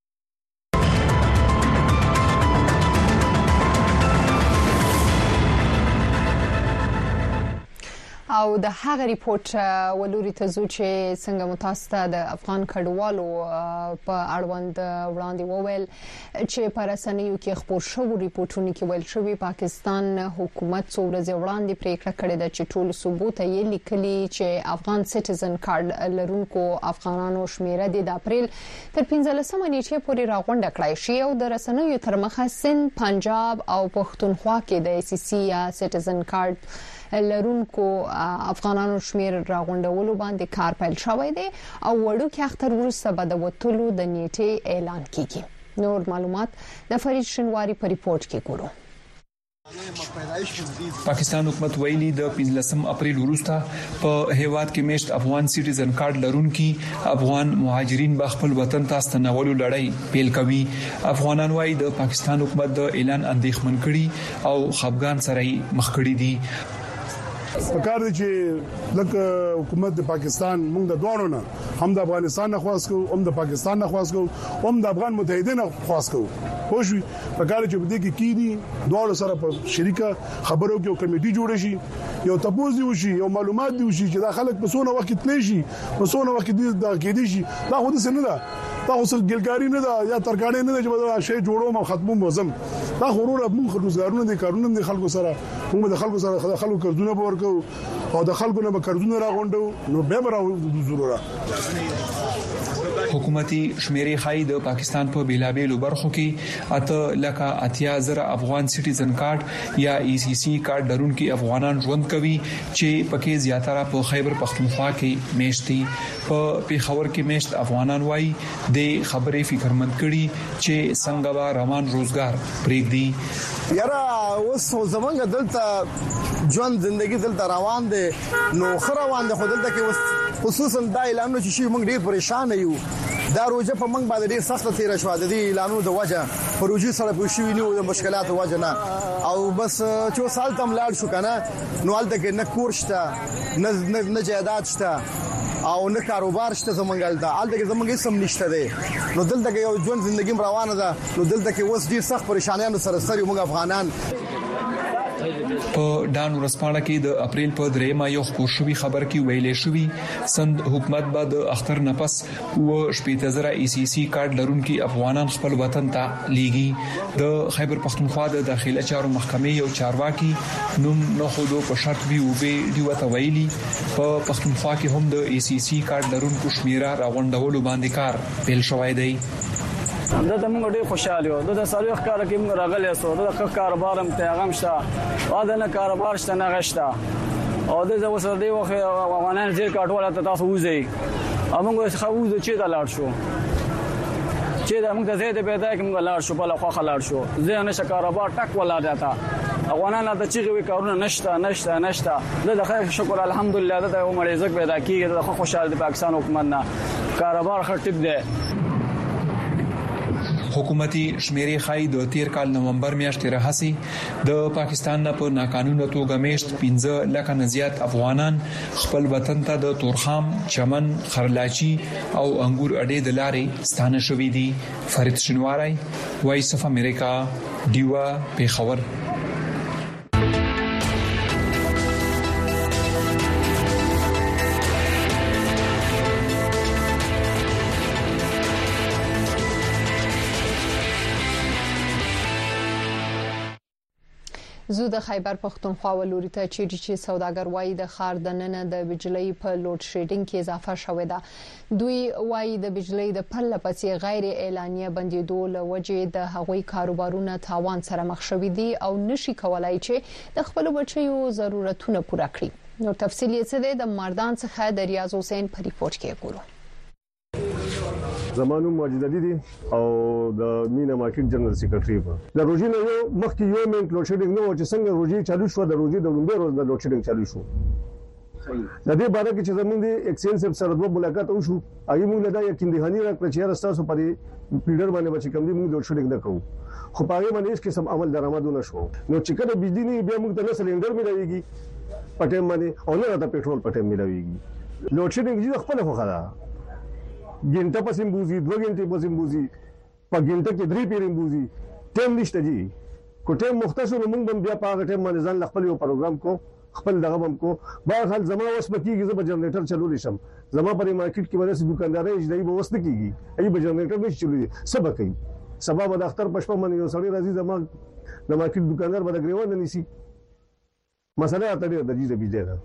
او د هغه ریپورت ولوري ته زو چې څنګه متاسفه د افغان کډوالو په اړوند وړاندې وویل چې پر اسانیو کې خبر شو ریپورتونه کې ویل شوی پاکستان حکومت څو ورځې وړاندې پریکړه کړې ده چې ټول ثبوت یې لیکلي چې افغان سټیزن کارت لرونکو افغانانو شمیره د اپریل تر پنځلسمه نیټې پورې راغونډه کړای شي او د رسنیو تر مخه سند پنجاب او پښتونخوا کې د ای سی سی یا سټیزن کارت لرونکو افغانانو شمیر راغونډولو باندې کار پیل شوی دی او وړو کې اختر ورسره به د وټولو د نیټې اعلان کیږي نور معلومات د فرید شنواری په ریپورت کې ګورو پاکستان حکومت ویلي د پنځلسم اپریل وروسته په هیواد کې میشت افغان سټیزن کارت لرونکي افغان مهاجرین به خپل وطن ته ستنولو لړۍ پیل کوي افغانان وايي د پاکستان حکومت د اعلان اندېښمن کړي او خپګان سره مخ کړي دي پکار دي چې لکه حکومت د پاکستان موږ د دوانو نه هم د افغانستان نه خواست کوو هم د پاکستان نه خواست کوو هم د افغان متحدین نه خواست کوو خوشوي پکار چې بده کې کی دي دوه سره په شریکه خبرو کې یو کمیټي جوړ شي یو تاسو دی وشي یو معلومات دی وشي چې دا خلک په سونه وخت تلی شي په سونه وخت دی دا کې دي شي دا خو څه نه ده تاسو ګلګاری نه ده یا ترګاړې نه ده چې دا شی جوړوم او ختموم وزم دا غرور موږ خدوزګارونه دي کارونه دي خلکو سره موږ د خلکو سره خلکو قرضونه ورکو او د خلکو نه به قرضونه راغونډو نو به راو ضرورت حکومتي شمیرې خای د پاکستان په بیلابېلو برخو کې اته لکه اتیا زره افغان سټیزن کارت یا ای سی سی کارت لرونکي افغانان ژوند کوي چې پکې زیاتره په خیبر پختونخوا کې میشتي په پیښور کې میشت افغانان وایي د خبرې فکرمند کړي چې څنګه به روان روزګار پرېږدي یاره اوس زمونږ دلته ژوند ژوندۍ دلته روان دي نو خو روان دي خو دلته کې خصوصا دا اعلان چې شي موږ ډیر پریشان یو دا روزه په موږ باندې ډیر سخت تیر شو د دې اعلانونو د وجه پروژې سره پوښښ ویني د مشکلاتو وجه نه او بس چې سال تم لاړ شو کنه نو حالت کې نه کورشته نه نه جیدات شته او نه کاروبار شته زمونږ دلته حالت کې زمونږ سم نشته دی نو دلته کې یو ژوند ژوندۍ روانه ده نو دلته کې اوس ډیر سخت پریشانانو سره سره موږ افغانان په ډان ورسپاړه کې د اپریل په درېمه یو خبر شوی خبر کې ویلې شوی سند حکومت بعد اختر نفس و شپږ زره ای سی سی کارت لرونکي افغانان خپل وطن ته لیږي د خیبر پختونخوا د داخلي چارو محکمې یو چارواکي نوم نه خودو په شرط وی او به دی وته ویلي په پختونخوا کې هم د ای سی سی کارت لرونکو شمیره راغونډولو باندې کار پیل شوی دی. دا د موږ ډېر خوشاله یو د سالو ښکار کې موږ راغلي سو د کاروبار هم ته غم شته او د نه کاروبار شته نه غشته او د وسره دی وخت افغانان زیر کاټوله ته تاسو وځي موږ خو وځو چې دا لاړ شو چې دا موږ زه د پیدا کې موږ لاړ شو په لخوا خلاړ شو زه نه کاروبار ټک ولا دیتا افغانان د چیغې وی کارونه نشته نشته نشته د خیر شکر الحمدلله د عمر رزق پیدا کیږي د خوشاله د پاکستان حکومت نه کاروبار خټب دی. حکومتي شمیرې خای د تیر کال نومبر میاشتې راهسي د پاکستان نه په ناقانونه توګه میشت پنځه لکه نه زیات افغانان خپل وطن ته د تورخام، چمن، خرلاچی او انګور اډې د لارې ستانه شوې دي. فرید شنواری، وایس اف امریکا، دیوا پیښور. زو د خیبر پختونخوا ولوري ته چې چې سوداګر وایي د خار د نن د بجلی په لوډ شیډینګ کې اضافه شوې ده. دوی وایي د بجلی د پله پسې غیر اعلانیه بندیدو له وجې د هغوی کاروبارونه تاوان سره مخ شوي دي او نشي کولای چې د خپل بچیو ضرورتونه پوره کړي. نو تفصیل یې څه دی د مردان څخه د ریاض حسین په ریپورت کې ګورو. زمانو ماجد علي دي او د مینا مارکیټ جنرال سیکریټری په د روزي نه یو مخکې یو منټ لوډ شیډینګ نو چې څنګه روزي چالو شو د روزي د لومبه روز د لوډ شیډینګ چالو شو. د دې باره کې چې زموږ د ایکسچینج سب سره د ملاقات وشو هغه موږ له یقین دهانی راکړه چې راستاسو پرې پیډر باندې بچ کم دي موږ لوډ شیډینګ نه کوو خو پاره باندې هیڅ قسم عمل درآمدونه شو. نو چې کله بجلی نه بیا موږ ته نه سلندر ملایږي پټم باندې او نه د پېټرول پټم ملایږي. لوډ شیډینګ چې خپل خو خلا ګنټه پسې بوزي دوه ګنټه پسې بوزي په ګنټه کې درې پیرې بوزي ټیم نشته جی کو ټیم مختصر موږ بیا په هغه ټیم باندې ځان خپل یو پروګرام کو خپل دغه بم کو بهر حال زما اوس بکیږي زما جنریټر چلول شم زما پر مارکیټ کې وجه سي دکانداري اجدای به وسته کیږي ای به جنریټر نشي چلوي سبا کوي سبا به د اختر پښپ باندې یو سړی راځي زما د مارکیټ دکاندار به د ګریوان نه نسی مسله اته د دې بيځه ده.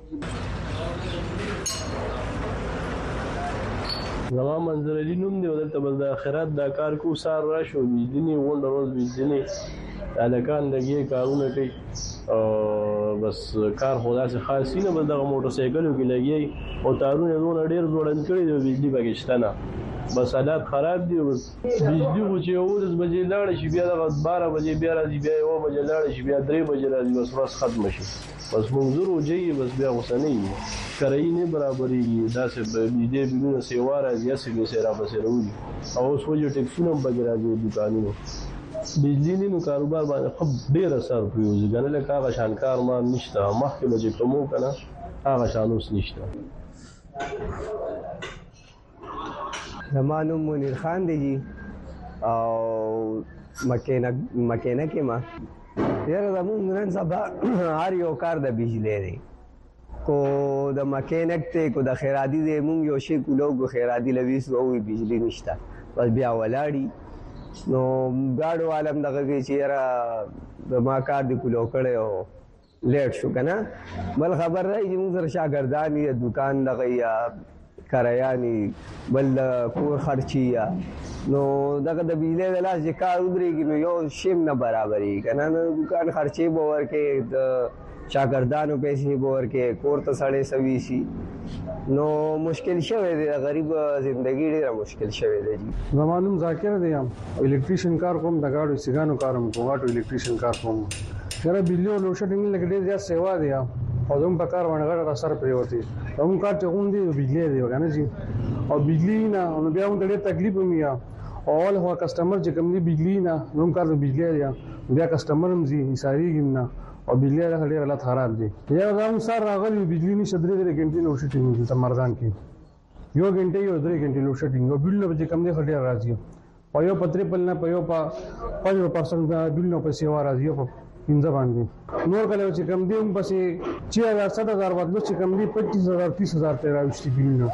زما منظر علی نوم دی ودلته بل د اخرات دا کار کو سار راشو بجلی وند روز بجلی الکان دغه کارونه کوي او بس کار خدا سے خاصی نه بل دغه موټر سایکل کې لګي او تارونه دون ډیر جوړن کړي د بجلی پاکستان بس حالات خراب دي بجلی خو چې اورز بجې لاړ شي بیا د بارہ بجې بیا راځي بیا یو بجې لاړ شي بیا درې بجې راځي بس بس ختم شي بس منظور وجي بس بیا غسنۍ کرای نه برابرېږي دا څه دې بلونه سیوا راځي یا څه سره بسروي او اوس وجه ټیکسونه بګی راځي دکانونو بجلی نو کاروبار باندې خب ډیر اثر پریوزي ګنه له هغه شانکار ما نشته مخکې لږ کومو کنه هغه شانوس نشته. زمانو منیر خان دی او مکینک مکینک ما یاره زمون نن سبا هر یو کار د بجلی دی کو د مکینک ته کو د خیرادي دی مونږ یو شی کو لوګو خیرادي لويس وو بجلی نشته بس بیا ولاړی نو غاړو عالم دغه کې چیرې د ما کار دی کو لو کړي او لیټ شو کنه بل خبر راځي چې موږ سره شاګردان یې دکان دغه یا کرایانی بل کور خرچی یا نو دغه د بجلی د لاس چې کار ودرېږي نو یو شیم نه برابرې کنه نو دکان خرچې به ورکې د شاګردانو پیسې به ورکې کور ته سړی سوي شي نو مشکل شوی دی غریب زندگی ډیره مشکل شوی دی. زمانوم ذاکر دی یم الکتریشن کار کوم د گاډو سیګانو کارم کوم واټو الکتریشن کار کوم سره بجلی او لوډ شیډینګ لګ ډیر زیات سیوا دی او دوم په کار باندې غړ اثر پریوتی هم کار ته غون دی بجلی دی وګنه جی او بجلی نه نو بیا هم ډېر تکلیف میا اول هو کسٹمر چې کوم دی بجلی نه نو کار د بجلی دی بیا کسٹمر هم زی ساری نه او بجلی له ډېر حالت خراب دي یا زموږ سره راغلی بجلی نشه درې درې غنټې لوډ شیډینګ ته مردان کې یو غنټه یو درې غنټې لوډ شیډینګ او بل نه چې کوم دی ډېر راځي او یو پترې پل نه په یو په پنځه پرسنټ بل نه په سیوا راځي پنځه باندې نور کله چې کم دی هم پسې چې هزار سات هزار بدلو چې کم دی پچیس هزار تیس هزار ته راوښتي بلونه.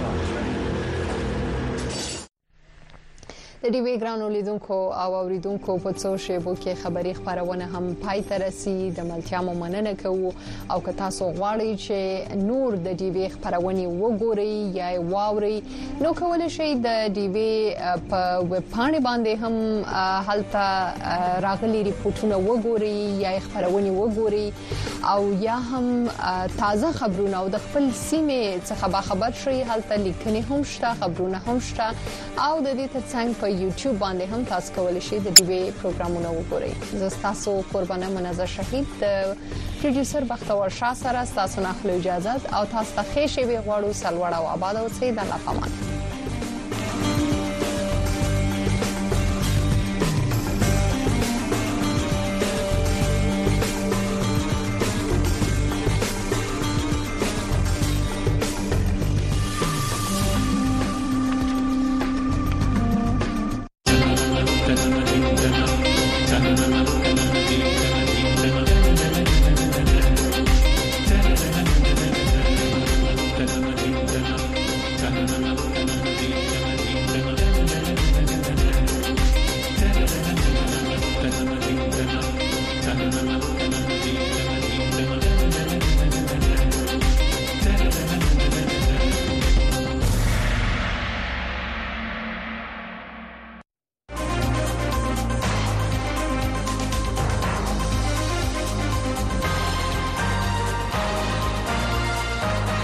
د ډي وی ګرانو لیدونکو او اوریدونکو په څو شیبو کې خبري خبرونه هم پای ته رسي د ملتیا مو مننه کوو او که تاسو غواړئ چې نور د ډي وی خبرونه وګورئ یا واورئ نو کولای شئ د ډي وی په ویب پاڼې باندې هم هلته راغلي ریپورتونه وګورئ یا خبرونه وګورئ او یا هم تازه خبرونه او د خپل سیمه څخه خبر شئ هلته لیکنې هم شته خبرونه هم شته او د دې ترڅنګ په یوټیوب باندې هم تاسو کولی شئ د ډي وی پروګرامونه وګورئ. زه تاسو قربانه منزه شهید د پروډوسر بختور شاه سره تاسو نه خپل اجازه او تاسو ته ښه شی وي غواړو سلوړ او آباد اوسئ د الله پامان.